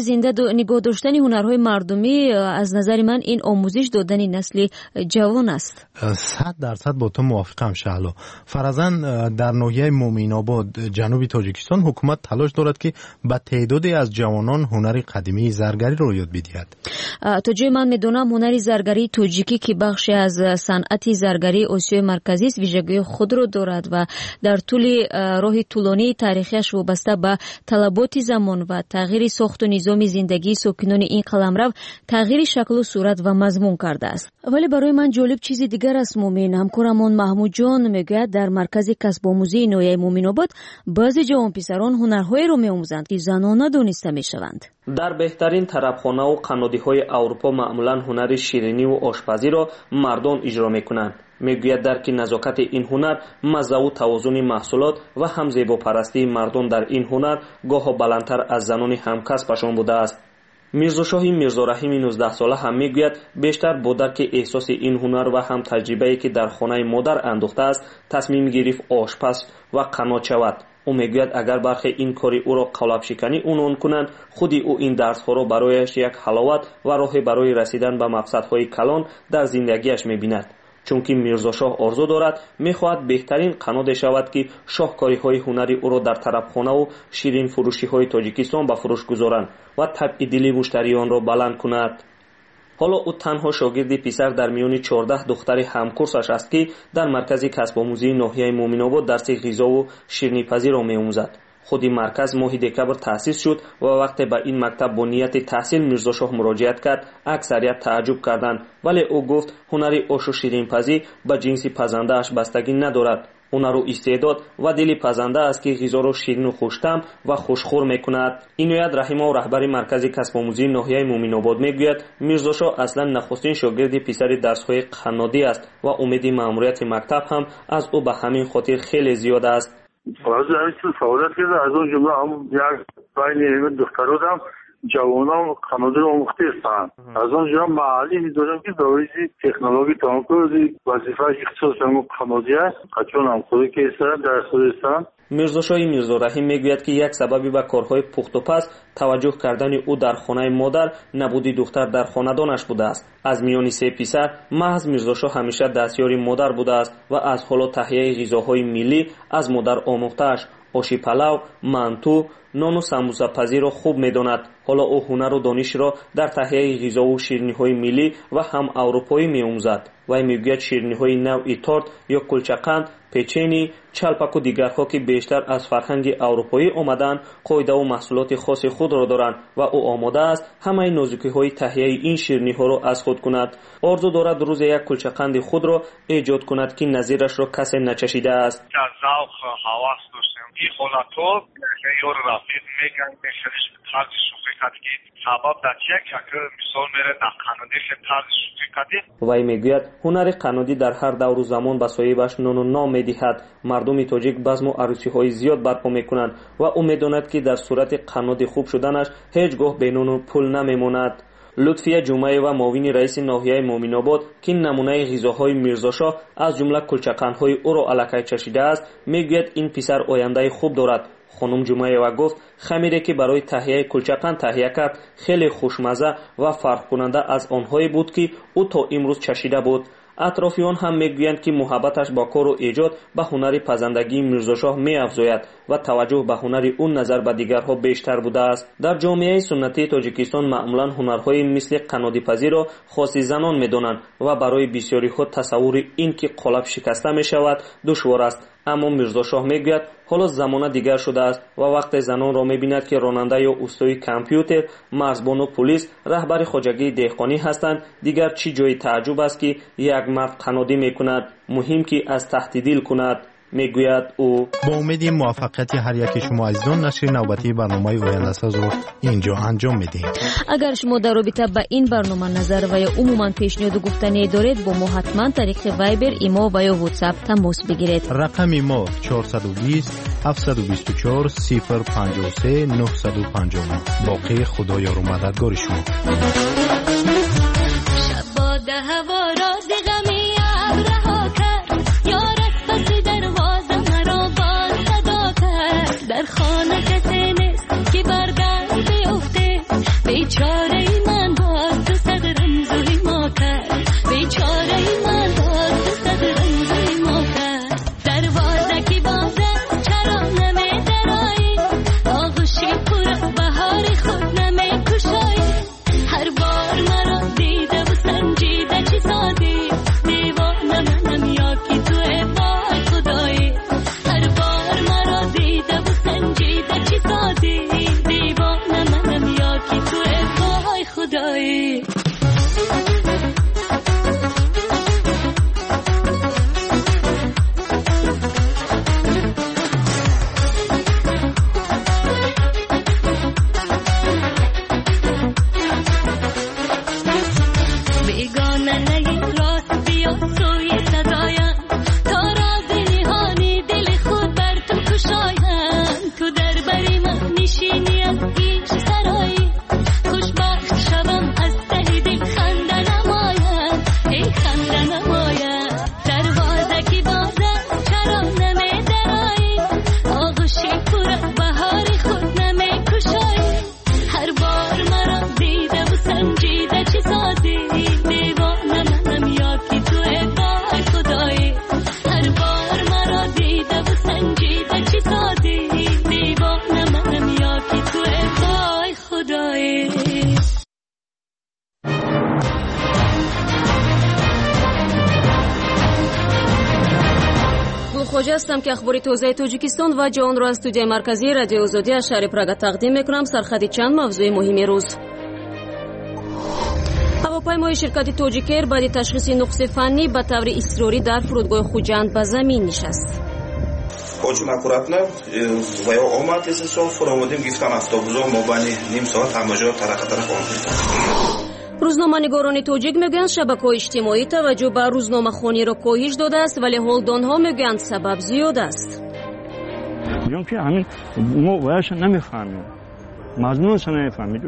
زنده نگاه داشتن هنرهای مردمی از نظر من این آموزش دادن نسل جوان است. صد درصد با تو موافقم شهلا. فرضاً در ناحیه مومین آباد جنوب تاجیکستان حکومت تلاش دارد که به تعدادی از جوانان هنر قدیمی زرگری رو یاد بدهد. تا جای من میدونم هنر زرگری تاجیکی که بخشی از صنعت زرگری آسیای مرکزی است ویژگی خود رو دارد و در طول راه طولانی تاریخیش وابسته به طلبات زمان و تغییر ساخت و نظام زندگی ساکنان این قلمرو تغییر شکل و صورت و مضمون کرده است. ولی برای من جالب چیزی دیگر است. مومین همکارمان محمود جان میگوید در مرکز کسب آموزی ناحیه مومین آباد بعضی جوان پسران هنرهای رو میآموزند که زنانه دانسته میشوند. در بهترین طربخانه و قنادی‌های اروپا معمولا هنر شیرینی و آشپزی را مردان اجرا میکنند. میگوید درک نزاکت این هنر، مزه و توازن محصولات و هم زیباپرستی مردان در این هنر گاه بلندتر از زنان همکسبشان بوده است. میرزاشاه میرزارحیم نوزده ساله هم میگوید بیشتر با درک احساس این هنر و هم تجربه‌ای که در خانه مادر اندوخته است تصمیم گرفت آشپز و قنات شود. او میگوید اگر برخی این کاری او را قالب شکنی عنوان کنند خودی او این درس‌ها را برایش یک حلاوت و راهی برای رسیدن به مقصدهای کلان در زندگیش می‌بیند. چونکه میرزاشاه آرزو دارد میخواهد بهترین قنات شود که شاهکاری‌های هنری او را در طربخانه و شیرین فروشی‌های تاجیکستان به فروش گذارند و طبع دل مشتریان را بلند کند. حالا او تنها شاگرد پسر در میان چهارده دختر همکورسش است که در مرکز کسب آموزی ناحیه مومین آباد درس غذا و شیرینی‌پزی را می‌آموزد. خودی مرکز ماه دکبر تأسیس شد و وقتی به این مکتب با نیت تحصیل میرزاشاه مراجعت کرد اکثریت تعجب کردند، ولی او گفت هنر آش و شیرین‌پزی به جنس پزنده اش بستگی ندارد. هنر و استعداد و دل پزنده است که غذا را شیرین و خوش‌طعم و خوشخور میکند. اینویت رحیمه و رهبر مرکز کسب آموزی ناحیه مومین آباد میگوید میرزاشاه اصلا نخستین شاگرد پسر درس‌های قنادی است و امید مأموریت مکتب هم از او به همین خاطر خیلی زیاد است. از این فعالیت کرده از اون جمله هم یک بین دختران جوانان قنادی رو آموخته هستند. از اون جمله محلی می‌دونم که داوری تکنولوژی تامکوزی وظیفه اختصاص هم قنادی است. چون هم خودی که هستند درس هستند. میرزاشاه میرزارحیم میگوید که یک سببی به کارهای پخت و پز توجه کردن او در خانه مادر نبودی دختر در خاندانش بوده است. از میان سه پسر محض میرزاشاه همیشه دستیار مادر بوده است و از حالا تهیه غذاهای ملی از مادر آموخته‌اش آشی پلو، منتو، نان و سموسه پزی را خوب می‌داند. حالا او هنر و دانش را در تهیه غذا و شیرینی‌های ملی و هم اروپایی می‌آموزد. و میگوید شیرینی‌های نوعی تارت یا کلچقند، پیچینی، چلپک و دیگرها که بیشتر از فرهنگ اروپایی آمدند قاعده و محصولات خاص خود را دارند و او آماده است همه نازکی‌های تهیه این شیرینی‌ها را از خود کند. آرزو دارد روز یک کلچقند خود را ایجاد کند که نظیرش را کسی نچشیده است. از ذوق حواس داشتم این حالتو یار رفیق میگن که خودش طرز شوخی کردی سبب در یک شکل مثال میره در قنادی طرز شوخی کردی. وای میگوید هنر قنادی در هر دور و زمان به صاحبش نون و نام میدهد. مردم تاجیک بزم و عروسی‌های زیاد برپا میکنند و او میداند که در صورت قنادی خوب شدنش هیچگاه بی نون و پول نمیماند. لطفیه جمعه و معاون رئیس ناحیه مومین آباد که نمونه غذاهای میرزاشاه از جمله کلچقندهای او را الکی چشیده است میگوید این پسر آینده خوب دارد. خانم جمعه و گفت خمیری که برای تهیه کلچقند تهیه کرد خیلی خوشمزه و فرق کننده از آنهایی بود که او تا امروز چشیده بود. اطرافیان هم میگویند که محبتش با کار و ایجاد به هنر پزندگی میرزاشاه میافزاید و توجه به هنر اون نظر به دیگرها بیشتر بوده است. در جامعه سنتی تاجیکستان معمولا هنرهای مثل قنادی پزی را خاص زنان میدانند و برای بسیاری خود تصور این که قالب شکسته می شود دشوار است. اما میرزاشاه میگوید حالا زمانه دیگر شده است و وقت زنان را میبیند که راننده یا اوستای کامپیوتر، مرزبان و پلیس، رهبر خواجگی دهقانی هستند. دیگر چی جای تعجب است که یک مرد قنادی میکند، مهم که از تحت دل کند. میگوید او با امید موفقیت هر یک شما عزیزان نشر نوبتی برنامه ویندساز رو اینجا انجام میدیم. اگر شما در رابطه با این برنامه نظر و یا عموما پیشنهاد و گفتنی دارید با ما حتما طریق وایبر، ایمو و یا واتساپ تماس بگیرید. رقم ما چهار دو صفر هفت دو چهار صفر پنج سه نه پنج نه. باقی خدا یار و مددگار شما. شب باد هوا را دغمی ابرها کرد، یارت بس دروازه مرا باز صدا کرد. در خانه کسی نیست که بر در بیفته، خدایی هستم که اخبار تازه تاجیکستان و جهان را از استودیوی مرکزی رادیو آزادی از شهر پراگ تقدیم میکنم. سرخط چند موضوع مهم روز. هواپیمای شرکت توجیکر بعد تشخیص نقص فنی به طور اضطراری در فرودگاه خوجند به زمین نشست. Очень аккуратно, вая омад лесесов, фурамодим гифтан автобузо мобани ним соат ҳамаҷо тарақатара хоҳам. روزنامه‌نگاران توجیک میگویند شبکه‌های اجتماعی توجه به روزنامه‌خوانی را کاهش داده است ولی حال دانها میگویند سبب زیاد است. میگم که همین ما وایش نمیفهمیم. مضمونش نمیفهمیم.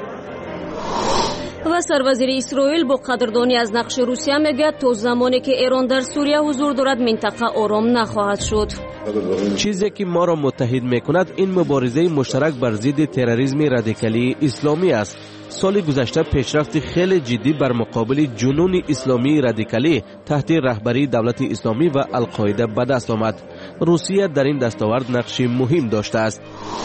و سروزیر اسرائیل با قدردانی از نقش روسیه میگوید تا زمانی که ایران در سوریه حضور دارد منطقه آرام نخواهد شد. چیزی که ما را متحد میکند این مبارزه مشترک بر ضد تروریسم رادیکالی اسلامی است. سال گذشته پیشرفت خیلی جدی بر مقابل جنون اسلامی رادیکالی تحت رهبری دولت اسلامی و القاعده به دست آمد. روسیه در این دستاورد نقش مهم داشته است.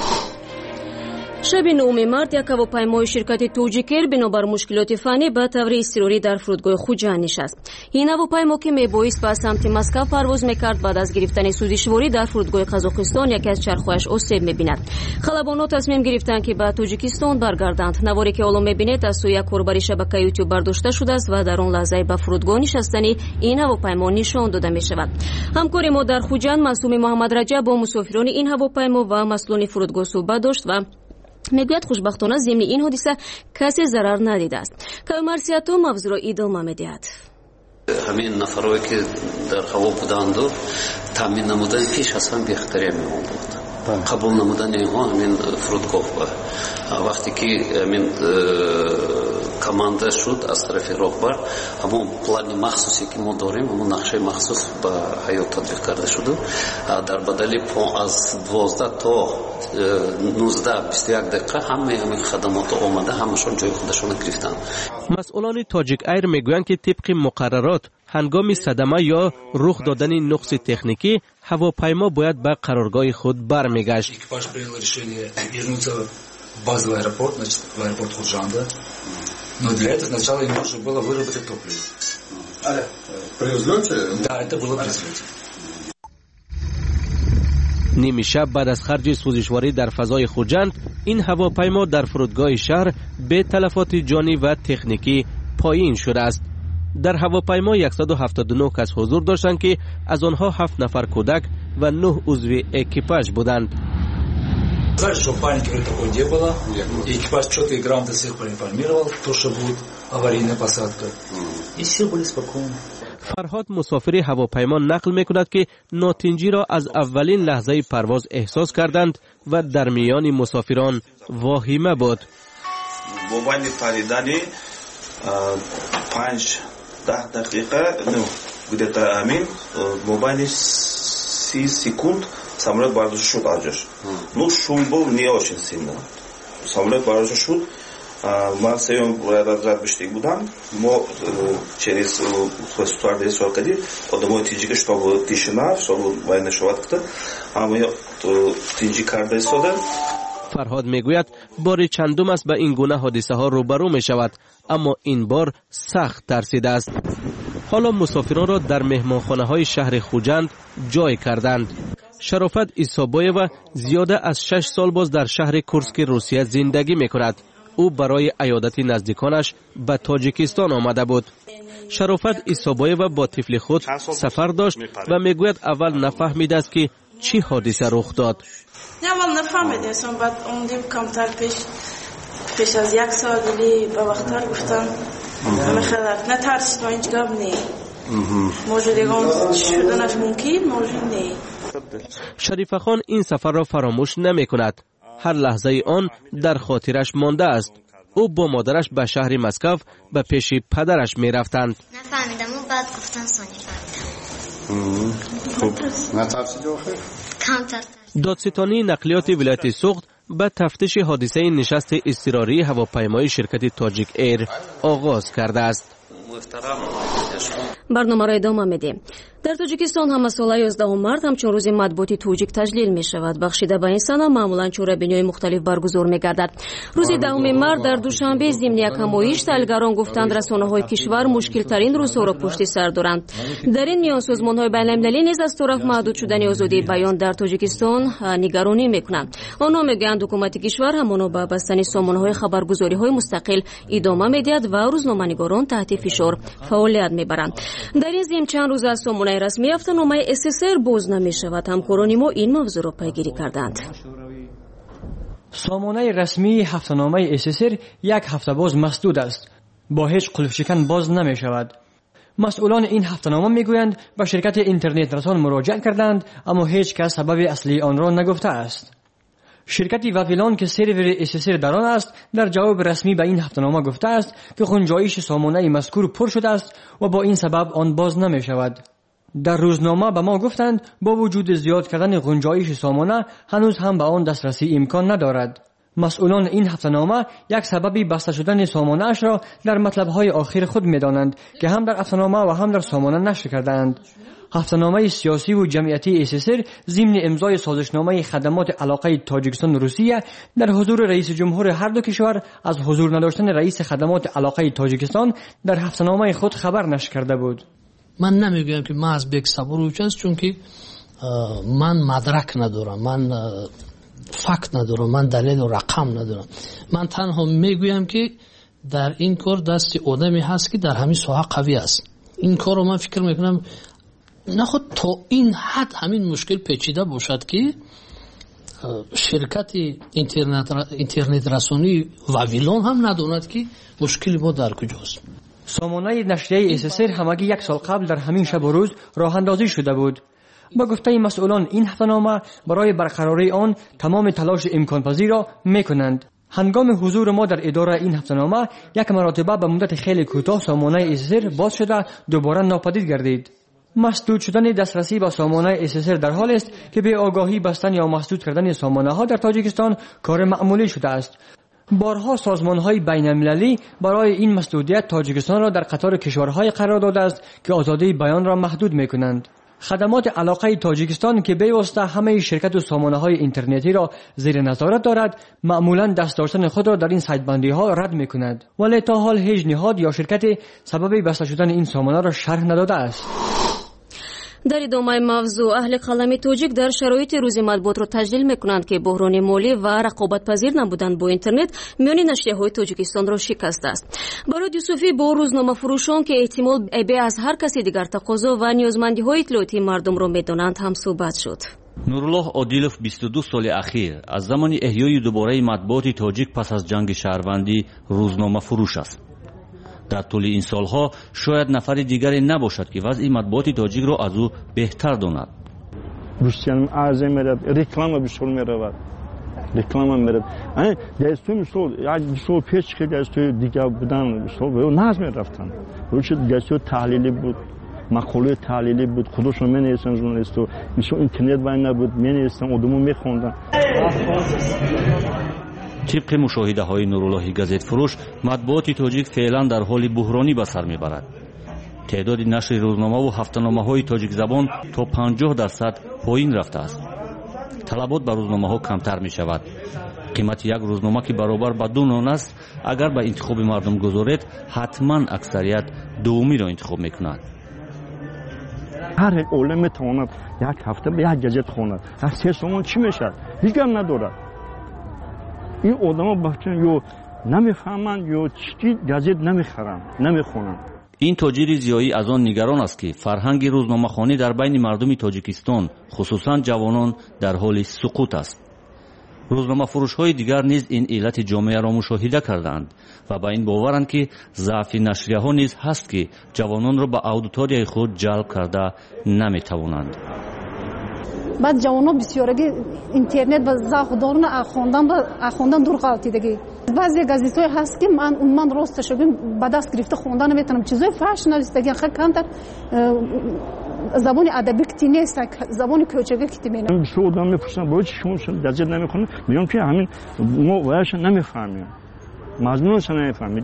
شب نهم مارس یک هواپیمای شرکت توجیکر بنابر مشکلات فنی به طور اضطراری در فرودگاه خوجند نشست. این هواپیما که میبایست به سمت مسکو پرواز میکرد بعد از گرفتن سوزشواری در فرودگاه قزاقستان یکی از چرخهایش آسیب میبیند. خلبانان تصمیم گرفتند که به تاجیکستان برگردند. نواری که حالا میبینید از سوی یک کاربر شبکه یوتیوب برداشته شده است و در آن لحظه به فرودگاه نشستنی این هواپیما نشان داده میشود. همکار ما در خوجند معصوم محمد رجب با مسافران این هواپیما و مسئولان فرودگاه صحبت داشت و میگوید خوشبختانه ضمن این حادثه کسی ضرر ندیده است. کامرسیاتو موضوع را ادامه میدهد. همین نفرایی که در هوا بودند و تامین نمودن پیش از هم بهتری میمون بود. قبول نمودن اینها همین فرودگاه بود. وقتی که همین کمانده شد از طرف راهبر همون پلان مخصوصی که ما داریم همون نقشه مخصوص به حیات تطبیق کرده شده. در بدل از دوازده تا نوزده بیست و یک دقیقه همه همین خدمات آمده همشون جای خودشون گرفتن. مسئولان تاجیک ایر میگویند که طبق مقررات هنگام صدمه یا رخ دادن نقص تکنیکی هواپیما باید به قرارگاه خود برمیگشت. базовый аэропорт, значит, в аэропорт Худжанда. Но для этого сначала им нужно было выработать топливо. А, при взлете? Да, это было при взлете. نیمه شب بعد از خرج سوزشواری در فضای خوجند این هواپیما در فرودگاه شهر به تلفات جانی و تکنیکی پایین شده است. در هواپیما صد و هفتاد و نه کس حضور داشتند که از آنها هفت نفر کودک و نه عضو اکیپاژ بودند. Сказали, что паники вроде такой не было. И экипаж четко и грамотно всех проинформировал, то, что будет аварийная посадка. И все были спокойны. فرهاد مسافری هواپیما نقل میکند که ناتنجی را از اولین لحظه پرواز احساس کردند و در میان مسافران واهمه بود. بابانی پریدانی پنج ده دقیقه نو где-то امین بابانی سی سکوند самолет бардошта шуд аҷош. Ну шум был не очень сильно. Самолет бардошта шуд. Ман сеём рад биштик будам. Мо через стюардесс кади одамои тинҷига чтобы тишина, чтобы вайна шавад куд. Ҳама тинҷӣ карда истода. فرهاد میگوید بار چندم است به این گونه حادثه ها روبرو می شود اما این بار سخت ترسیده است. حالا مسافران را در مهمانخانه های شهر خوجند جای کردند. شرافت ایسابایو زیاده از شش سال باز در شهر کورسک روسیه زندگی می کند. او برای عیادت نزدیکانش به تاجیکستان آمده بود. شرافت ایسابایو با طفل خود سفر داشت و میگوید اول نفهمید است که چی حادثه رخ داد. نه اول نفهمیدم، بعد اومدیم کمتر پیش پیش از یک ساعت دیگه به وقت‌تر گفتم میخواد نترس با اینج گپ نی موجودگان شدنش ممکن موجود نی. شریفه خان این سفر را فراموش نمی کند. هر لحظه آن در خاطرش مانده است. او با مادرش به شهر مسکو به پیش پدرش می رفتند. نفهمیدم و بعد گفتن سانی فهمیدم. خوب نترسید آخر؟ کمتر. دادستانی نقلیات ولایت سوخت به تفتیش حادثه نشست اضطراری هواپیمای شرکت تاجیک ایر آغاز کرده است. برنامه را ادامه میدیم. در تاجیکستان هم سال یازدهم مارد همچون روز مطبوعاتی توجیک تجلیل می شود. بخشیده به این سنه معمولا چورابینی‌های مختلف برگزار می گردد. روز دهم مارد در دوشنبه ضمن یک همایش تحلیلگران گفتند رسانه‌های کشور مشکل ترین روزها را پشت سر دارند. در این میان سازمان‌های بین‌المللی نیز از طرف محدود شدن آزادی بیان در تاجیکستان نگرانی می‌کنند. آنها میگویند حکومت کشور همانا به بستن سامانه‌های خبرگزاری‌های مستقل ادامه می‌دهد و روزنامه‌نگاران تحت فشار فعالیت می‌برند. در این ضمن چند روز از سامانه رسمی هفته‌نامه اس اس ار باز نمی‌شود. همکاران ما این موضوع را پیگیری کردند. سامانه رسمی هفته‌نامه اس اس ار یک هفته باز مسدود است. با هیچ قلف شکن باز نمی‌شود. مسئولان این هفته‌نامه میگویند به شرکت اینترنت رسان مراجعه کردند اما هیچ کس سبب اصلی آن را نگفته است. شرکت وافیلان که سرور اس اس ار در آن است در جواب رسمی به این هفته‌نامه گفته است که گنجایش سامانه مذکور پر شده است و با این سبب آن باز نمی‌شود. در روزنامه به ما گفتند با وجود زیاد کردن گنجایش سامانه هنوز هم به آن دسترسی امکان ندارد. مسئولان این هفته‌نامه یک سببی بسته شدن سامانه اش را در مطلب‌های آخر خود می‌دانند که هم در هفته‌نامه و هم در سامانه نشر کردند. هفته‌نامه سیاسی و جمعیتی اس اس ار ضمن امضای سازشنامه خدمات علاقه تاجیکستان و روسیه در حضور رئیس جمهور هر دو کشور از حضور نداشتن رئیس خدمات علاقه تاجیکستان در هفته‌نامه خود خبر نشر کرده بود. من نمیگویم که من از بیک صبور است، چون که من مدرک ندارم، من فکت ندارم، من دلیل و رقم ندارم. من تنها میگویم که در این کار دست آدمی هست که در همین ساحه قوی است. این کار رو من فکر میکنم نه خود تا این حد همین مشکل پیچیده باشد که شرکت اینترنت اینترنت رسانی وافیلان هم نداند که مشکل ما در کجاست. سامانه نشریه اس اس ار همگی یک سال قبل در همین شب و روز راه اندازی شده بود. با گفته مسئولان این هفته‌نامه برای برقراری آن تمام تلاش امکان پذیر را میکنند. هنگام حضور ما در اداره این هفته‌نامه یک مرتبه به مدت خیلی کوتاه سامانه اس اس ار باز شده دوباره ناپدید گردید. مسدود شدن دسترسی به سامانه اس اس ار در حال است که به آگاهی بستن یا مسدود کردن سامانه ها در تاجیکستان کار معمولی شده است. بارها سازمان‌های بین‌المللی برای این مسدودیت تاجیکستان را در قطار کشورهای قرار داده است که آزادی بیان را محدود می‌کنند. خدمات علاقه تاجیکستان که به واسطه همه شرکت و سامانه‌های اینترنتی را زیر نظارت دارد، معمولاً دست داشتن خود را در این سایت‌بندی‌ها رد می‌کند. ولی تا حال هیچ نهاد یا شرکت سبب بسته شدن این سامانه را شرح نداده است. در ادامه موضوع اهل قلم تاجیک در شرایط روز مطبوعات را تجلیل میکنند که بحران مالی و رقابت پذیر نبودن با اینترنت میان نشریه‌های تاجیکستان را شکسته است. برای یوسفی با روزنامه فروشان که احتمال ابی از هر کسی دیگر تقاضا و نیازمندی‌های اطلاعاتی مردم را میدانند هم صحبت شد. نورالله عادیلوف بیست و دو سال اخیر از زمان احیای دوباره مطبوعات تاجیک پس از جنگ شهروندی روزنامه فروش است. در طول این سالها شاید نفر دیگری نباشد که وضع مطبوعات تاجیک را از او بهتر داند. روسیان ارزه میرد، رکلام بسیار میرود، رکلام میرد. یعنی دستوی مثال، یک مثال پیش که دستوی دیگر بودن مثال به اون ناز میرفتن. روش دستوی تحلیلی بود، مقاله تحلیلی بود، خودشون می نویسن ژورنالیست و مثال اینترنت وای نبود، می نویسن آدمو میخوندن. طبق مشاهده های نورالله گازت فروش، مطبوعات تاجیک فعلا در حال بحرانی به سر میبرد. تعداد نشر روزنامه و هفته‌نامه های تاجیک زبان تا پنجاه درصد پایین رفته است. طلبات به روزنامه ها کمتر می شود. قیمت یک روزنامه که برابر به دو نان است، اگر به انتخاب مردم گذارید، حتما اکثریت دومی را انتخاب میکند. هر یک عالم میتواند یک هفته به یک گزت خواند. از سه سامان چی میشد؟ دیگر ندارد. این آدم ها بچه یا نمیفهمند یا چی گازت نمیخرن نمیخونن. این تاجر ضیایی از آن نگران است که فرهنگ روزنامه‌خوانی در بین مردم تاجیکستان خصوصا جوانان در حال سقوط است. روزنامه فروش‌های دیگر نیز این علت جامعه را مشاهده کردند و با این باورند که ضعف نشریه‌ها نیز هست که جوانان را به اودیتوریای خود جلب کرده نمی‌توانند. بعد جوانان بسیارگی اینترنت و ضعف دارن اخوندن و اخوندن دور قاطیدگی. بعضی گازیت‌های هست که من من راستش بگم به دست گرفته خوندن نمیتونم. چیزای فحش نوشتگی خیلی کمتر زبان ادبی کتی نیست، زبان کوچکی کتی می‌نویسن. شو آدم می‌پرسن باید شما گازیت نمی‌خونن؟ میگم که همین ما وایش نمی‌فهمیم. مضمونش نمی‌فهمیم.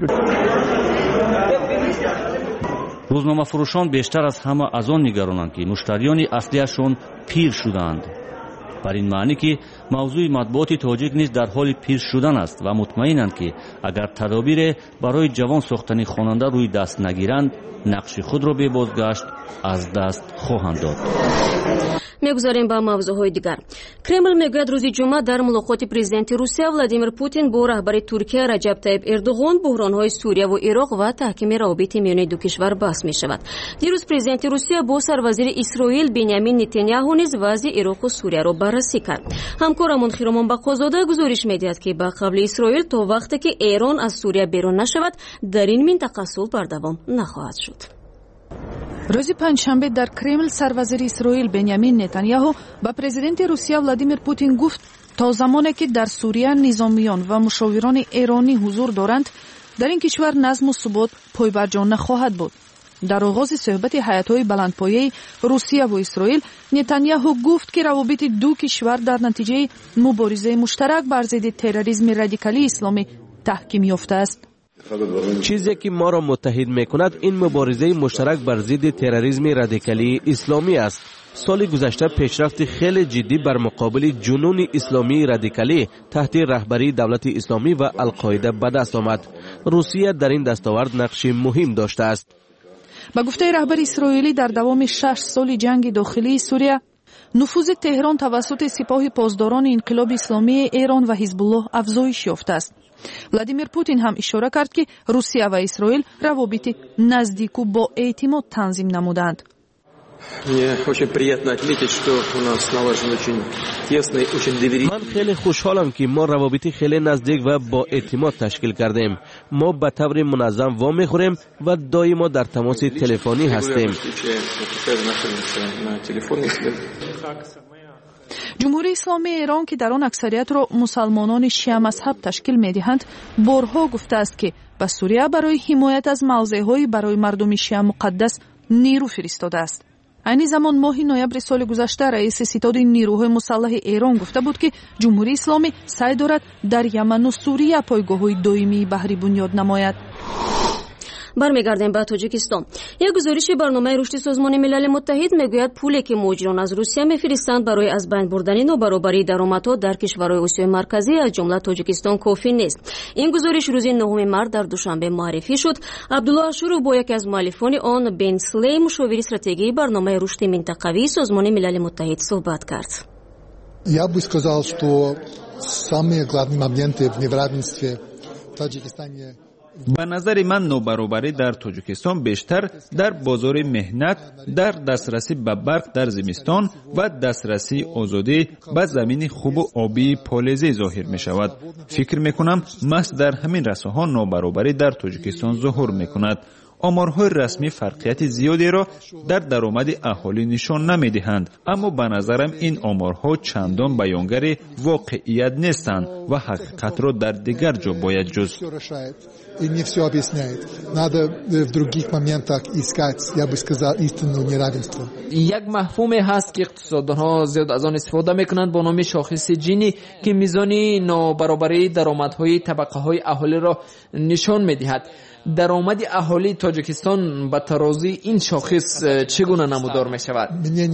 روزنامه فروشان بیشتر از همه از آن نگرانند که مشتریان اصلیشان پیر شدند. بر این معنی که موضوع مطبوعات تاجیک نیز در حال پیر شدن است و مطمئنند که اگر تدابیر برای جوان ساختن خواننده روی دست نگیرند نقش خود را به بازگشت از دست خواهند داد. میگذاریم به موضوعهای دیگر. کرمل میگوید روز جمعه در ملاقات پرزیدنت روسیه ولادیمیر پوتین با رهبر ترکیه رجب طیب اردوغان بحرانهای سوریه و عراق و تحکیم روابط میان دو کشور بحث می شود. دیروز پرزیدنت روسیه با سروزیر اسرائیل بنیامین نتانیاهو نیز وضع عراق و سوریه را بررسی کرد. همکارمون خیرمان بقازاده گزارش میدهد که با قبل اسرائیل تا وقتی که ایران از سوریه بیرون نشود در این منطقه صلح بردوام نخواهد شد. روز پنجشنبه در کرمل سروزیر اسرائیل بنیامین نتانیاهو با پرزیدنت روسیه ولادیمیر پوتین گفت تا زمانی که در سوریه نظامیان و مشاوران ایرانی حضور دارند در این کشور نظم و ثبات پایبرجا نخواهد بود. در آغاز صحبت هیئت‌های بلندپایه روسیه و اسرائیل نتانیاهو گفت که روابط دو کشور در نتیجه مبارزه مشترک بر ضد تروریسم رادیکالی اسلامی تحکیم یافته است. چیزی که ما را متحد میکند این مبارزه مشترک بر ضد تروریسم رادیکالی اسلامی است. سال گذشته پیشرفت خیلی جدی بر مقابل جنون اسلامی رادیکالی تحت رهبری دولت اسلامی و القاعده به دست آمد. روسیه در این دستاورد نقش مهم داشته است. با گفته رهبر اسرائیلی در دوام شش سال جنگ داخلی سوریه نفوذ تهران توسط سپاه پاسداران انقلاب اسلامی ایران و حزب الله افزایش یافته است. ولادیمیر پوتین هم اشاره کرد که روسیه و اسرائیل روابط نزدیک و با اعتماد تنظیم نمودند. من خیلی خوشحالم که ما روابط خیلی نزدیک و با اعتماد تشکیل کردیم. ما به طور منظم وا میخوریم و دائما در تماس تلفنی هستیم. جمهوری اسلامی ایران که در آن اکثریت را مسلمانان شیعه مذهب تشکیل می‌دهند بارها گفته است که به سوریه برای حمایت از موضع‌های برای مردم شیعه مقدس نیرو فرستاده است. این زمان ماه نوامبر سال گذشته رئیس ستاد نیروهای مسلح ایران گفته بود که جمهوری اسلامی سعی دارد در یمن و سوریه پایگاه‌های دائمی بهره بنیاد نماید. برمیگردیم به تاجیکستان. یک گزارش برنامه رشد سازمان ملل متحد میگوید پولی که مهاجران از روسیه میفرستند برای از بین بردن نابرابری درآمدها در کشورهای آسیای مرکزی از جمله تاجیکستان کافی نیست. این گزارش روز نهم مارس در دوشنبه معرفی شد. عبدالله اشورو با یکی از مؤلفان آن بن سلی مشاور استراتژی برنامه رشد منطقوی سازمان ملل متحد صحبت کرد. Я бы сказал, что самые главные моменты в неравенстве в Таджикистане. به نظر من نابرابری در تاجیکستان بیشتر در بازار مهنت، در دسترسی به برق در زمستان و دسترسی آزادی به زمین خوب و آبی پالایزی ظاهر می شود. فکر می کنم محض در همین رسانه ها نابرابری در تاجیکستان ظهور می کند. آمارهای رسمی فرقیت زیادی را در درآمد اهالی نشان نمی دهند، اما به نظرم این آمارها چندان بیانگر واقعیت نیستند و حقیقت را در دیگر جا باید جست. И не все объясняет. Надо в других моментах искать, я бы сказал, истинное неравенство. یک مفهوم هست که اقتصاددانها زیاد از آن استفاده میکنند با نام شاخص جینی که میزان نابرابری درآمدهای طبقه‌های اهالی را نشان میدهد. درآمد اهالی تاجیکستان به ترازی این شاخص چگونه نمودار می شود؟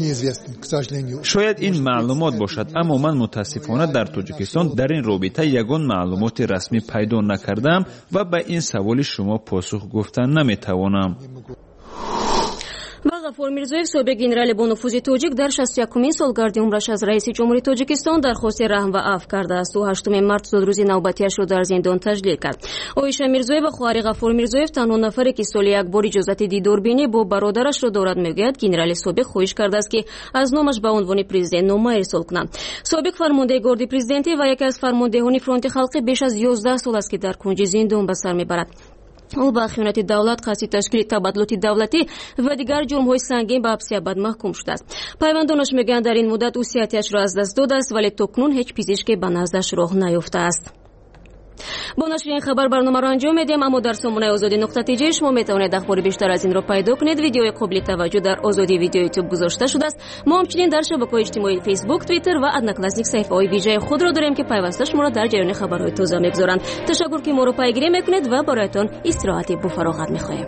شاید این معلومات باشد، اما من متاسفانه در تاجیکستان در این رابطه یگان معلومات رسمی پیدا نکردم و به این سوال شما پاسخ گفتن نمی توانم. و ғафур мирзоев собиқ генерали бо нуфузи тоҷик дар шасту якумин солгарди умраш аз раиси ҷумҳурии тоҷикистон дархости раҳм ва афв кардааст. ӯ ҳаштуми март зуд рӯзи навбатиашро дар зиндон таҷлил кард. оиша мирзоева хуҳари ғафур мирзоев танҳо нафаре ки соли як бор иҷозати дидорбинӣ бо бародарашро дорад, мегӯяд генерали собиқ хоҳиш кардааст ки аз номаш ба унвони президент нома ирсол кунад. собиқ фармондеҳи горди президентӣ ва яке аз фармондеҳони фронти халқӣ беш аз ёздаҳ сол аст ки дар кунҷи зиндон ба сар мебарад. ӯ ба хиёнати давлат, қасди ташкили табаддулоти давлатӣ ва дигар ҷурмҳои сангин ба ҳабси абад маҳкум шудааст. пайвандонаш мегӯянд дар ин муддат ӯ сиҳатиашро аз даст додааст, вале то кунун ҳеҷ пизишке ба наздаш роҳ наёфтааст. бо нашри ин хабар барномаро анҷом медиҳем, аммо дар сомонаи озодӣ нуқта ти ҷи шумо метавонед ахбори бештар аз инро пайдо кунед. видеои қобили таваҷҷӯҳ дар озодӣ видео ютуб гузошта шудааст. мо ҳамчунин дар шабакаҳои иҷтимоӣ фейсбук, твиттер ва одноклассник саҳифаҳои вижаи худро дорем ки пайваста шуморо дар ҷараёни хабарҳои тоза мегузоранд. ташаккур ки моро пайгирӣ мекунед ва бароятон истироҳати буфароғат мехоҳем.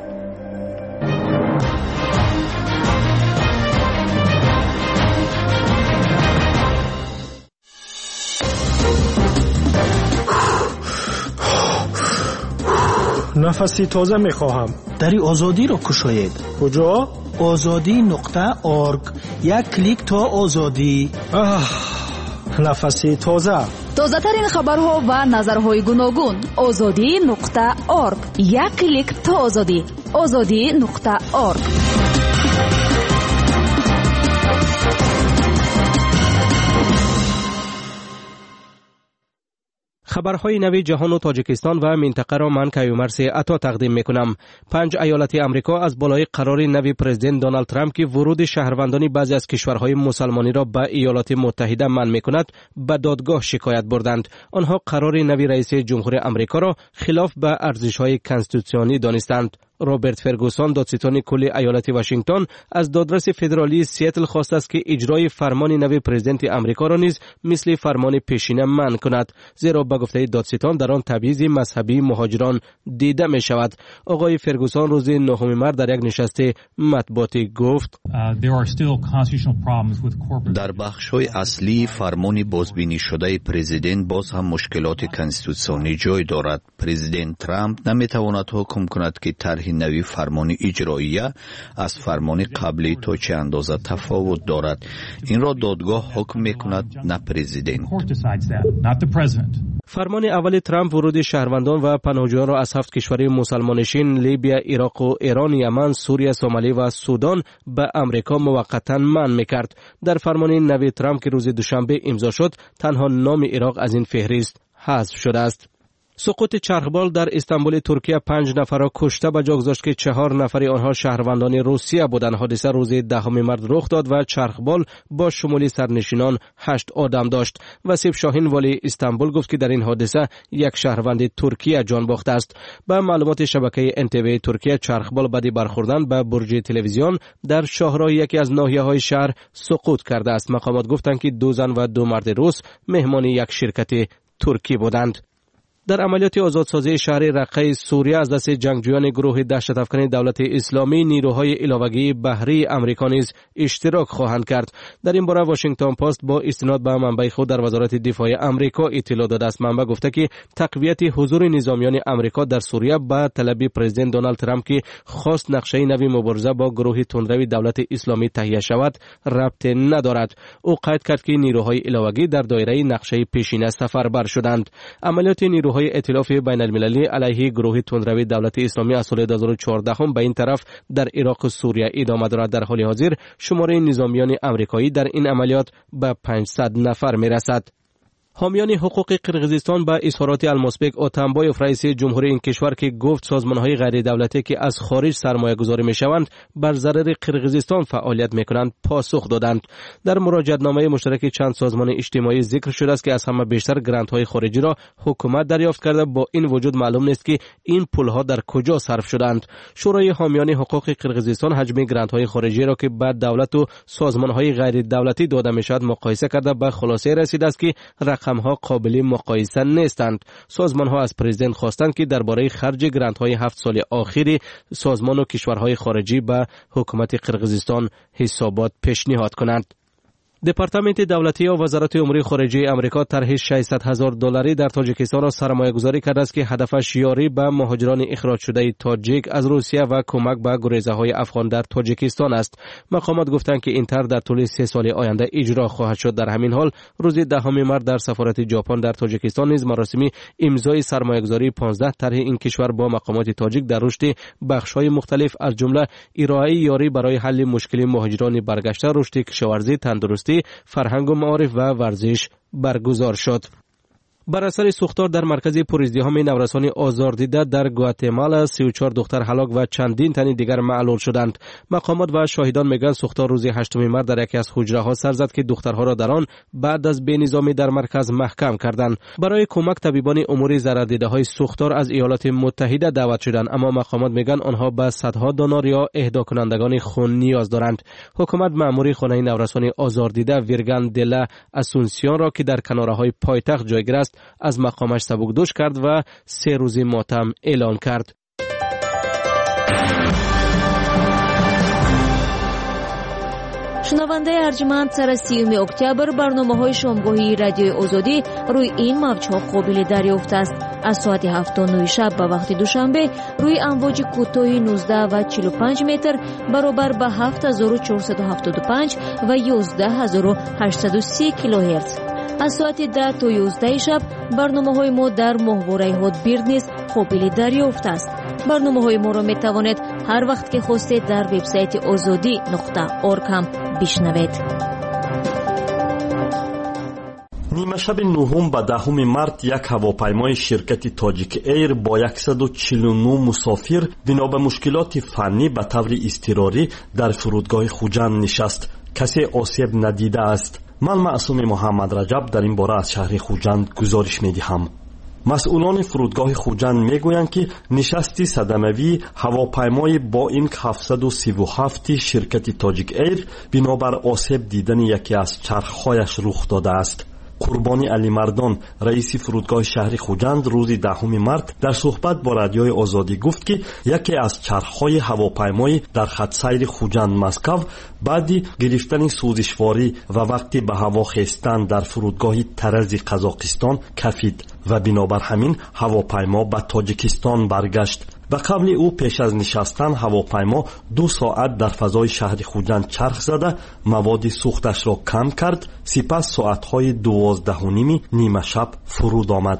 нафаси тоза мехоҳам. дари озодиро кушоед. куҷо? озодӣ нуқта орг. як клик то озодӣ. нафаси тоза. тозатарин хабарҳо ва назарҳои гуногун. озодӣ нуқта орг. як клик то озодӣ. озодӣ нуқта орг. خبرهای نوی جهان و تاجیکستان و منطقه را من کیومرث عطا تقدیم میکنم. پنج ایالت امریکا از بالای قرار نوی پرزیدنت دونالد ترامپ که ورود شهروندان بعضی از کشورهای مسلمانی را به ایالات متحده منع میکند به دادگاه شکایت بردند. آنها قرار نوی رئیس جمهور امریکا را خلاف به ارزش‌های کنستیتوسیونی دانستند. رابرت فرگوسون دادستان کل ایالت واشنگتن از دادرس فدرالی سیاتل خواسته است که اجرای فرمان نوی پرزیدنت امریکا را نیز مثل فرمان پیشینه منع کند، زیرا به گفته دادستان در آن تبعیض مذهبی مهاجران دیده می شود. آقای فرگوسون روز نهم مارس در یک نشست مطبوعاتی گفت در بخش‌های اصلی فرمان بازبینی شده پرزیدنت باز هم مشکلات کنستیتوسیونی جای دارد. پرزیدنت ترامپ نمیتواند حکم کند که طرح نوی فرمان اجراییه از فرمان قبلی تا چه اندازه تفاوت دارد. این را دادگاه حکم میکند، نه پرزیدنت. فرمان اول ترامپ ورود شهروندان و پناهجویان را از هفت کشور مسلمانشین لیبیا، عراق و ایران، یمن، سوریه، سومالی و سودان به امریکا موقتا منع میکرد. در فرمان نوی ترامپ که روز دوشنبه امضا شد، تنها نام عراق از این فهرست حذف شده است. سقوط چرخبال در استانبول ترکیه پنج نفر را کشته به جا گذاشت که چهار نفر آنها شهروندان روسیه بودند. حادثه روز دهم مارس رخ داد و چرخبال با شمول سرنشینان هشت آدم داشت. وسیف شاهین والی استانبول گفت که در این حادثه یک شهروند ترکیه جان باخته است. به معلومات شبکه ان تی وی ترکیه، چرخبال بعد برخوردن به برج تلویزیون در شاهراه یکی از ناحیه‌های شهر سقوط کرده است. مقامات گفتند که دو زن و دو مرد روس مهمان یک شرکت ترکی بودند. در عملیات آزادسازی شهر رقه سوریه از دست جنگجویان گروه دهشت افکن دولت اسلامی، نیروهای علاوگی بحری امریکا نیز اشتراک خواهند کرد. در این باره واشنگتن پست با استناد به منبع خود در وزارت دفاع امریکا اطلاع داده است. منبع گفته که تقویت حضور نظامیان امریکا در سوریه به طلب پرزیدنت دونالد ترامپ که خواست نقشه نوی مبارزه با گروه تندروی دولت اسلامی تهیه شود ربط ندارد. او قید کرد که نیروهای علاوگی در دایره نقشه پیشینه سفربر شدند. عملیات نیروهای ائتلاف بین المللی علیه گروه تندروی دولت اسلامی از سال دو هزار و چهارده هم به این طرف در عراق و سوریه ادامه دارد. در حال حاضر شماره نظامیان آمریکایی در این عملیات به پانصد نفر میرسد. حامیان حقوق قرقیزستان با اظهارات الماسبک اتنبایوف رئیس جمهوری این کشور که گفت سازمان‌های غیر دولتی که از خارج سرمایه گذاری می‌شوند بر ضرر قرقیزستان فعالیت می‌کنند پاسخ دادند. در مراجعه‌نامه مشترک چند سازمان اجتماعی ذکر شده است که از همه بیشتر گرانت‌های خارجی را حکومت دریافت کرده، با این وجود معلوم نیست که این پول‌ها در کجا صرف شدند. شورای حامیان حقوق قرقیزستان حجم گرانت‌های خارجی را که به دولت و سازمان‌های غیر دولتی داده می‌شود مقایسه کرده به خلاصه رسیده است که رقم‌ها قابل مقایسه نیستند. سازمان‌ها از پرزیدنت خواستند که درباره خرج گرانت‌های هفت سال آخری سازمان و کشورهای خارجی به حکومت قرقیزستان حسابات پیشنهاد کنند. департаменти давлатии вазарати умури хориҷии амрико тарҳи шашсад ҳазор долларӣ дар тоҷикистонро сармоягузорӣ кардааст ки ҳадафаш ёрӣ ба муҳоҷирони ихроҷшудаи тоҷик аз русия ва кӯмак ба гурезаҳои афғон дар тоҷикистон аст. мақомот гуфтанд ки ин тарҳ дар тӯли се соли оянда иҷро хоҳад шуд. дар ҳамин ҳол рӯзи даҳуми март дар сафорати ҷопон дар тоҷикистон низ маросими имзои сармоягузории понздаҳ тарҳи ин кишвар бо мақомоти тоҷик дар рушди бахшҳои мухталиф аз ҷумла ироаи ёрӣ барои ҳалли мушкили муҳоҷирони баргашта, рушди кишоварзӣ, тандурустӣ, фарҳангу маориф ва варзиш баргузор шуд. бар асари сӯхтор дар маркази пуриздиҳоми наврасони озордида дар гватемала си у чор духтар ҳалок ва чандин тани дигар маълул шуданд. мақомот ва шоҳидон мегӯянд сӯхтор рӯзи ҳаштуми март дар яке аз ҳуҷраҳо сар зад ки духтарҳоро дар он баъд аз бенизомӣ дар марказ маҳкам карданд. барои кӯмак табибони умури зарардидаҳои сӯхтор аз иёлоти муттаҳида даъват шуданд, аммо мақомот мегӯянд онҳо ба садҳо донор ё эҳдокунандагони хун ниёз доранд. ҳукумат маъмури хонаи наврасони озордида вирган дела асунсионро ки дар канораҳои пойтахт ҷойгир аст از مقامش سبکدوش کرد و سه روزی ماتم اعلان کرد. шунавандаи арҷманд сари сеюми октябр барномаҳои шомгоҳии радиои озодӣ рӯи ин мавҷҳо қобили дарёфт аст. аз соати ҳафту нӯи шаб ба вақти душанбе рӯи амвоҷи кӯтоҳи нуздаҳ ва чилу панҷ метр баробар ба ҳафт ҳазору чорсаду ҳафтоду панҷ ва ёздаҳ ҳазору ҳаштсаду си килоҳерц. аз соати даҳ то ёздаҳи шаб барномаҳои мо дар моҳвораи ҳотбирд низ қобили дарёфт аст. барномаҳои моро метавонед ҳар вақт ки хостед дар вебсайти озодӣ нуқта орг ҳам бишнавед. нимашаби нӯҳум ба даҳуми март як ҳавопаймои ширкати тоҷик эйр бо яксаду чилу нӯ мусофир бино ба мушкилоти фаннӣ ба таври изтирорӣ дар фурудгоҳи хуҷанд нишаст. касе осеб надидааст. ман маъсуми муҳаммад раҷаб дар ин бора аз шаҳри хуҷанд гузориш медиҳам. масъулони фурудгоҳи хуҷанд мегӯянд ки нишасти садамавии ҳавопаймои боинг ҳафтсаду сиву ҳафти ширкати тоҷик эйр бинобар осеб дидани яке аз чархҳояш рух додааст. қурбони алимардон, раиси фурудгоҳи шаҳри хуҷанд, рӯзи даҳуми март дар суҳбат бо радиои озодӣ гуфт ки яке аз чархҳои ҳавопаймои дар хатсайри хуҷанд маскав баъди гирифтани сӯзишворӣ ва вақти ба ҳаво хестан дар фурудгоҳи тарази қазоқистон кафид ва бинобар ҳамин ҳавопаймо ба тоҷикистон баргашт. ба қавли ӯ пеш аз нишастан ҳавопаймо ду соат дар фазои шаҳри хуҷанд чарх зада маводи сӯхташро кам кард, сипас соатҳои дувоздаҳуними нимашаб фуруд омад.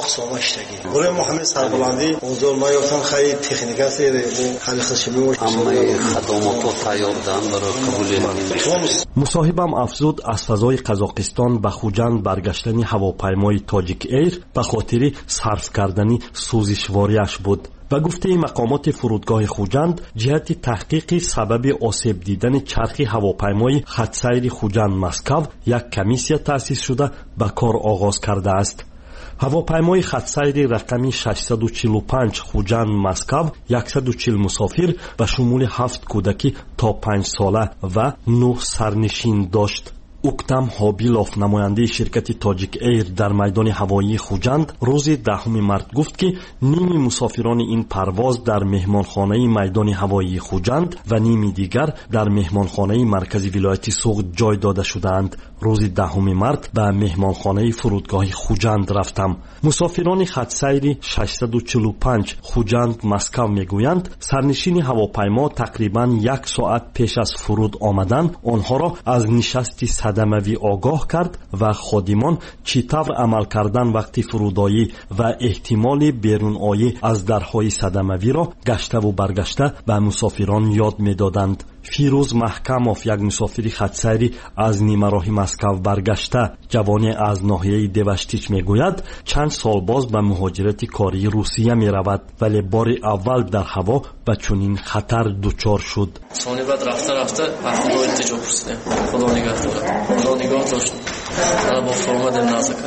برای محمد سربلندی اوضاع ما یافتن خیلی تکنیک است خیلی خشمی و همه خدمات تیار دادن برای قبول مصاحبم افزود از فضای قزاقستان به خوجند برگشتن هواپیمای تاجیک ایر به خاطر صرف کردن سوزشواریش بود. و گفته مقامات فرودگاه خوجند جهت تحقیق سبب آسیب دیدن چرخ هواپیمای خطسیر خوجند مسکو یک کمیسیا تأسیس شده به کار آغاز کرده است. ҳавопаймои хатсайри рақами шашсаду чилу панҷ хуҷанд маскав яксаду чил мусофир ба шумули ҳафт кӯдаки то панҷ сола ва нӯҳ сарнишин дошт. уктам ҳобилов, намояндаи ширкати тоҷик эйр дар майдони ҳавоии хуҷанд, рӯзи даҳуми март гуфт ки ними мусофирони ин парвоз дар меҳмонхонаи майдони ҳавоии хуҷанд ва ними дигар дар меҳмонхонаи маркази вилояти суғд ҷой дода шудаанд. рӯзи даҳуми март ба меҳмонхонаи фурудгоҳи хуҷанд рафтам. мусофирони хатсайри шашсаду чилу панҷ хуҷанд маскав мегӯянд сарнишини ҳавопаймо тақрибан як соат пеш аз фуруд омадан онҳоро аз нишасти садамавӣ огоҳ кард ва ходимон чӣ тавр амал кардан вақти фурудоӣ ва эҳтимоли беруноӣ аз дарҳои садамавиро гаштаву баргашта ба мусофирон ёд медоданд. фирӯз маҳкамов, як мусофири хатсайри аз нимароҳи маскав баргашта, ҷавоне аз ноҳияи деваштич мегӯяд чанд сол боз ба муҳоҷирати кории русия меравад, вале бори аввал дар ҳаво ба чунин хатар дучор шуд. сони баъд рафта рафта ба худо илтиҷо пурсидем, худо нигоҳ дорад, худо нигоҳ дошт, ана бо омадем наза кард.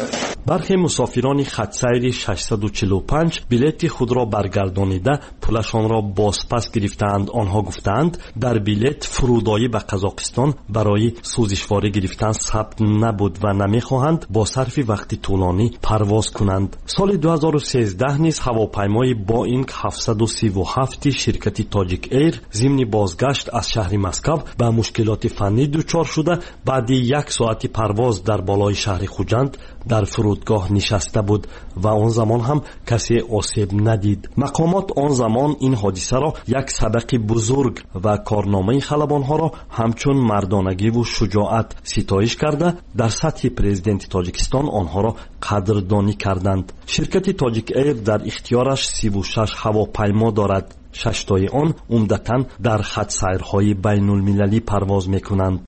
برخی مسافران خطسیر ششصد و چهل و پنج بلیت خود را برگردانیده پولشان را بازپس گرفتند. آنها گفتند در بلیت فرودایی به قزاقستان برای سوزشواری گرفتن ثبت نبود و نمیخواهند با صرف وقت طولانی پرواز کنند. سال دو هزار و سیزده نیز هواپیمای بوئینگ هفتصد و سی و هفت شرکت تاجیک ایر ضمن بازگشت از شهر مسکو به مشکلات فنی دچار شده بعد یک ساعت پرواز در بالای شهر خوجند در فرودگاه نشسته بود و آن زمان هم کسی آسیب ندید. مقامات آن زمان این حادثه را یک سبق بزرگ و کارنامه خلبانها را همچون مردانگی و شجاعت ستایش کرده در سطح پرزیدنت تاجیکستان آنها را قدردانی کردند. شرکت تاجیک ایر در اختیارش سی و شش هواپیما دارد. شش تای آن عمدتاً در خط سیرهای بین المللی پرواز میکنند.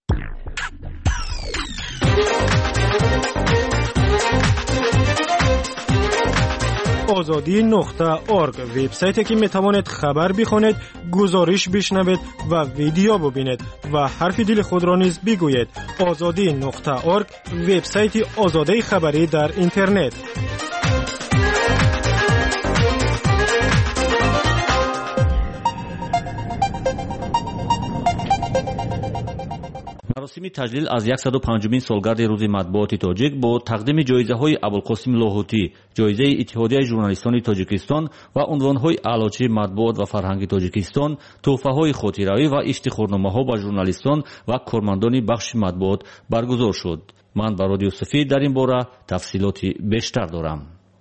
آزادی نقطه ارگ وبسایتی که میتوانید خبر بخوانید، گزارش بشنوید و ویدیو ببینید و حرف دل خود را نیز بگویید. آزادی نقطه ارگ وبسایت آزادی خبری در اینترنت. مراسم تجلیل از صد و پنجمین سالگرد روز مطبوعات تاجیک با تقدیم جایزه‌های ابوالقاسم لاهوتی، جایزه اتحادیه ژورنالیستان تاجیکستان و عنوان‌های اعلاچی مطبوعات و فرهنگ تاجیکستان، تحفه‌های خاطره‌ای و افتخارنامه‌ها به ژورنالیستان و کارمندان بخش مطبوعات برگزار شد. من با رادیو سفید در این باره تفصیلاتی بیشتر دارم.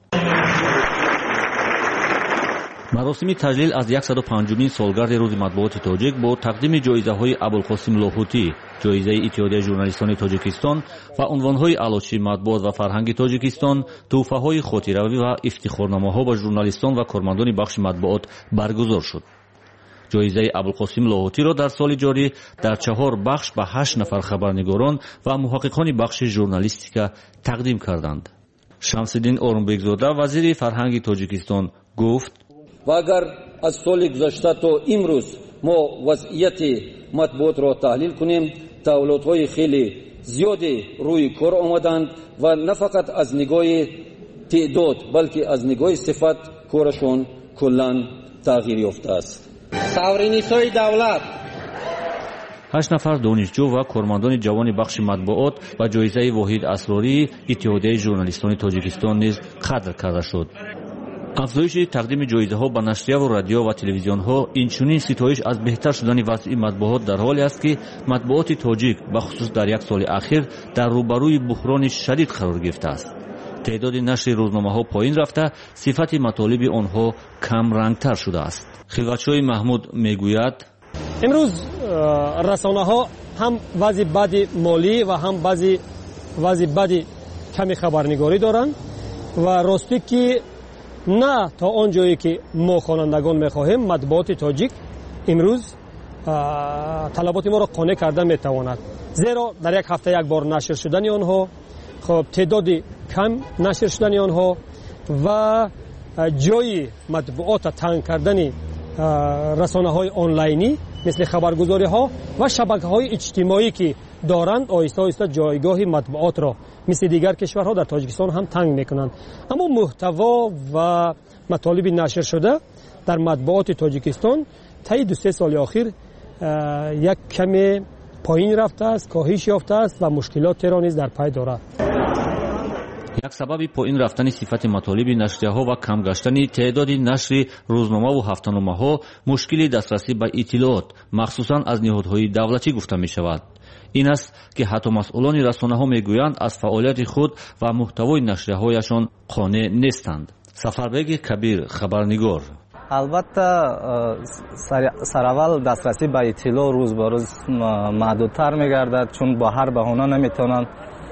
مراسم تجلیل از صد و پنجمین سالگرد روز مطبوعات تاجیک با تقدیم جایزه‌های ابوالقاسم لاهوتی، جایزه اتحادیه ژورنالیستان تاجیکستان و عنوان‌های اعلاچی مطبوعات و فرهنگ تاجیکستان، تحفه‌های خاطره‌ای و افتخارنامه‌ها به ژورنالیستان و کارمندان بخش مطبوعات برگزار شد. جایزه ابوالقاسم لاهوتی را در سال جاری در چهار بخش به هشت نفر خبرنگاران و محققان بخش ژورنالیستیک تقدیم کردند. شمس‌الدین اورونبекزاده وزیر فرهنگ تاجیکستان گفت: و اگر از سال گذشته تا امروز ما وضعیت مطبوعات را تحلیل کنیم، تحولات‌های خیلی زیادی روی کار آمدند و نه فقط از نگاه تعداد بلکه از نگاه صفت کارشون کلاً تغییر یافته است. ساورینیسای دولت هشت نفر دانشجو و کارمندان جوان بخش مطبوعات و جایزه واحد اسراری اتحادیه ژورنالیستان تاجیکستان نیز قدر کرده شد. افزایش تقدیم جایزه‌ها به نشریه و رادیو و تلویزیون‌ها اینچنین ستایش از بهتر شدن وضع مطبوعات در حالی است که مطبوعات تاجیک به خصوص در یک سال اخیر در روبروی بحران شدید قرار گرفته است. تعداد نشر روزنامه‌ها پایین رفته، صفت مطالب آنها کم رنگتر شده است. خلوتچوی محمود میگوید: امروز رسانه‌ها هم وضع بد مالی و هم بعضی وضع بد کمی خبرنگاری دارند و راستی که نه تا آن جایی که ما خوانندگان می‌خواهیم مطبوعات تاجیک امروز طلبات ما را قانع کرده می‌تواند، زیرا در یک هفته یک بار نشر شدن آنها، خب تعداد کم نشر شدن آنها و جای مطبوعات تنگ کردن رسانه‌های آنلاینی مثل خبرگزاری‌ها و شبکه‌های اجتماعی که دارند آهسته آهسته جایگاه مطبوعات را مثل دیگر کشورها در تاجیکستان هم تنگ میکنند. اما محتوا و مطالب نشر شده در مطبوعات تاجیکستان طی دو سه سال اخیر یک کمی پایین رفته است، کاهش یافته است و مشکلات را نیز در پی دارد. یک سبب پایین رفتن صفت مطالب نشریه‌ها و کم گشتن تعداد نشر روزنامه و هفته‌نامه‌ها مشکل دسترسی به اطلاعات مخصوصاً از نهادهای دولتی گفته می‌شود. این است که حتی مسئولان رسانه‌ها میگویند از فعالیت خود و محتوای نشریه‌هایشان قانع نیستند. سفربگ کبیر خبرنگار: البته سراول دسترسی به اطلاع روز به روز محدودتر می‌گردد، چون با هر بهانه نمی‌توانند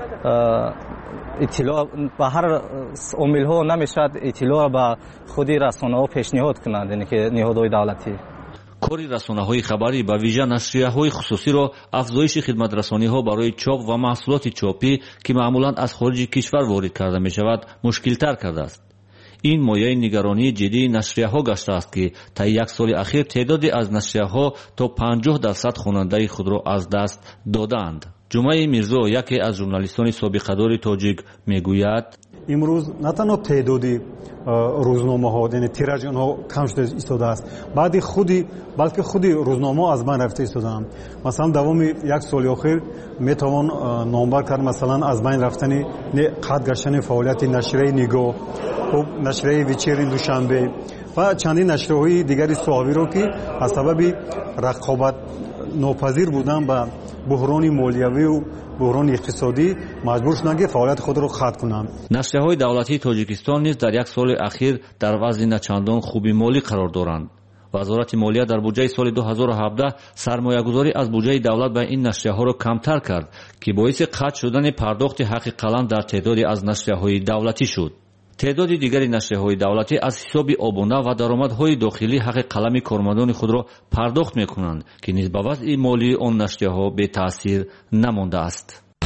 اطلاع به هر عامل ها نمیشد اطلاع به خود رسانه ها پیشنهاد کنند، یعنی که نهادهای دولتی. کاری رسانه‌های خبری به ویژه نشریه‌های خصوصی را افزایش خدمت رسانی‌ها برای چاپ و محصولات چاپی که معمولاً از خارج کشور وارد کرده می‌شود مشکل‌تر کرده است. این مایه نگرانی جدی نشریه‌ها گشته است که تا یک سال اخیر تعدادی از نشریه‌ها تا پنجاه درصد خواننده خود را از دست دادند. ҷумаи мирзо яке аз журналистони собиқадори тоҷик мегӯяд: имрӯз на танҳо теъдоди рӯзномаҳо яъне тиражи онҳо кам шуда истодааст, баъди худи балки худи рӯзномаҳо аз байн рафта истодаанд. масалан давоми як соли охир метавон номбар кард масалан аз байн рафтани қатъ гаштани фаъолияти нашраи нигоҳ, нашраи вечерни душанбе ва чандин нашраҳои дигари соҳавиро ки аз сабаби рақобат нопазир будан ба буҳрони молиявию буҳрони иқтисодӣ маҷбур шуданд ки фаъолияти худро қатъ кунанд. нашрияҳои давлатии тоҷикистон низ дар як соли ахир дар вазъи начандон хуби молӣ қарор доранд. вазорати молия дар буҷаи соли ду ҳазору ҳабдаҳ сармоягузорӣ аз буҷаи давлат ба ин нашрияҳоро камтар кард, ки боиси қатъ шудани пардохти ҳаққи қалам дар теъдоди аз нашрияҳои давлатӣ шуд. теъдоди дигари нашрияҳои давлатӣ аз ҳисоби обуна ва даромадҳои дохилӣ ҳаққи қалами кормандони худро пардохт мекунанд, ки низ ба вазъи молии он нашрияҳо бетаъсир намондааст.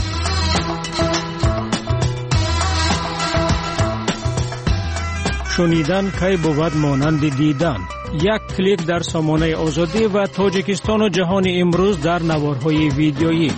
шунидан кай бувад монанди дидан. як клик дар сомонаи озодӣ ва тоҷикистону ҷаҳони имрӯз дар наворҳои видеоӣ.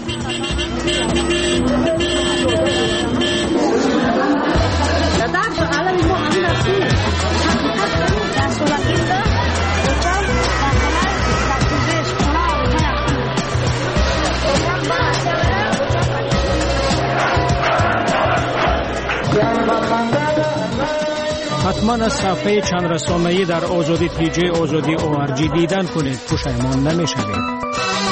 ҳатман аз сафҳаи чандрасонаӣ дар озоди пиҷаи озоди о ар ҷи дидан кунед, пушаймон намешавед.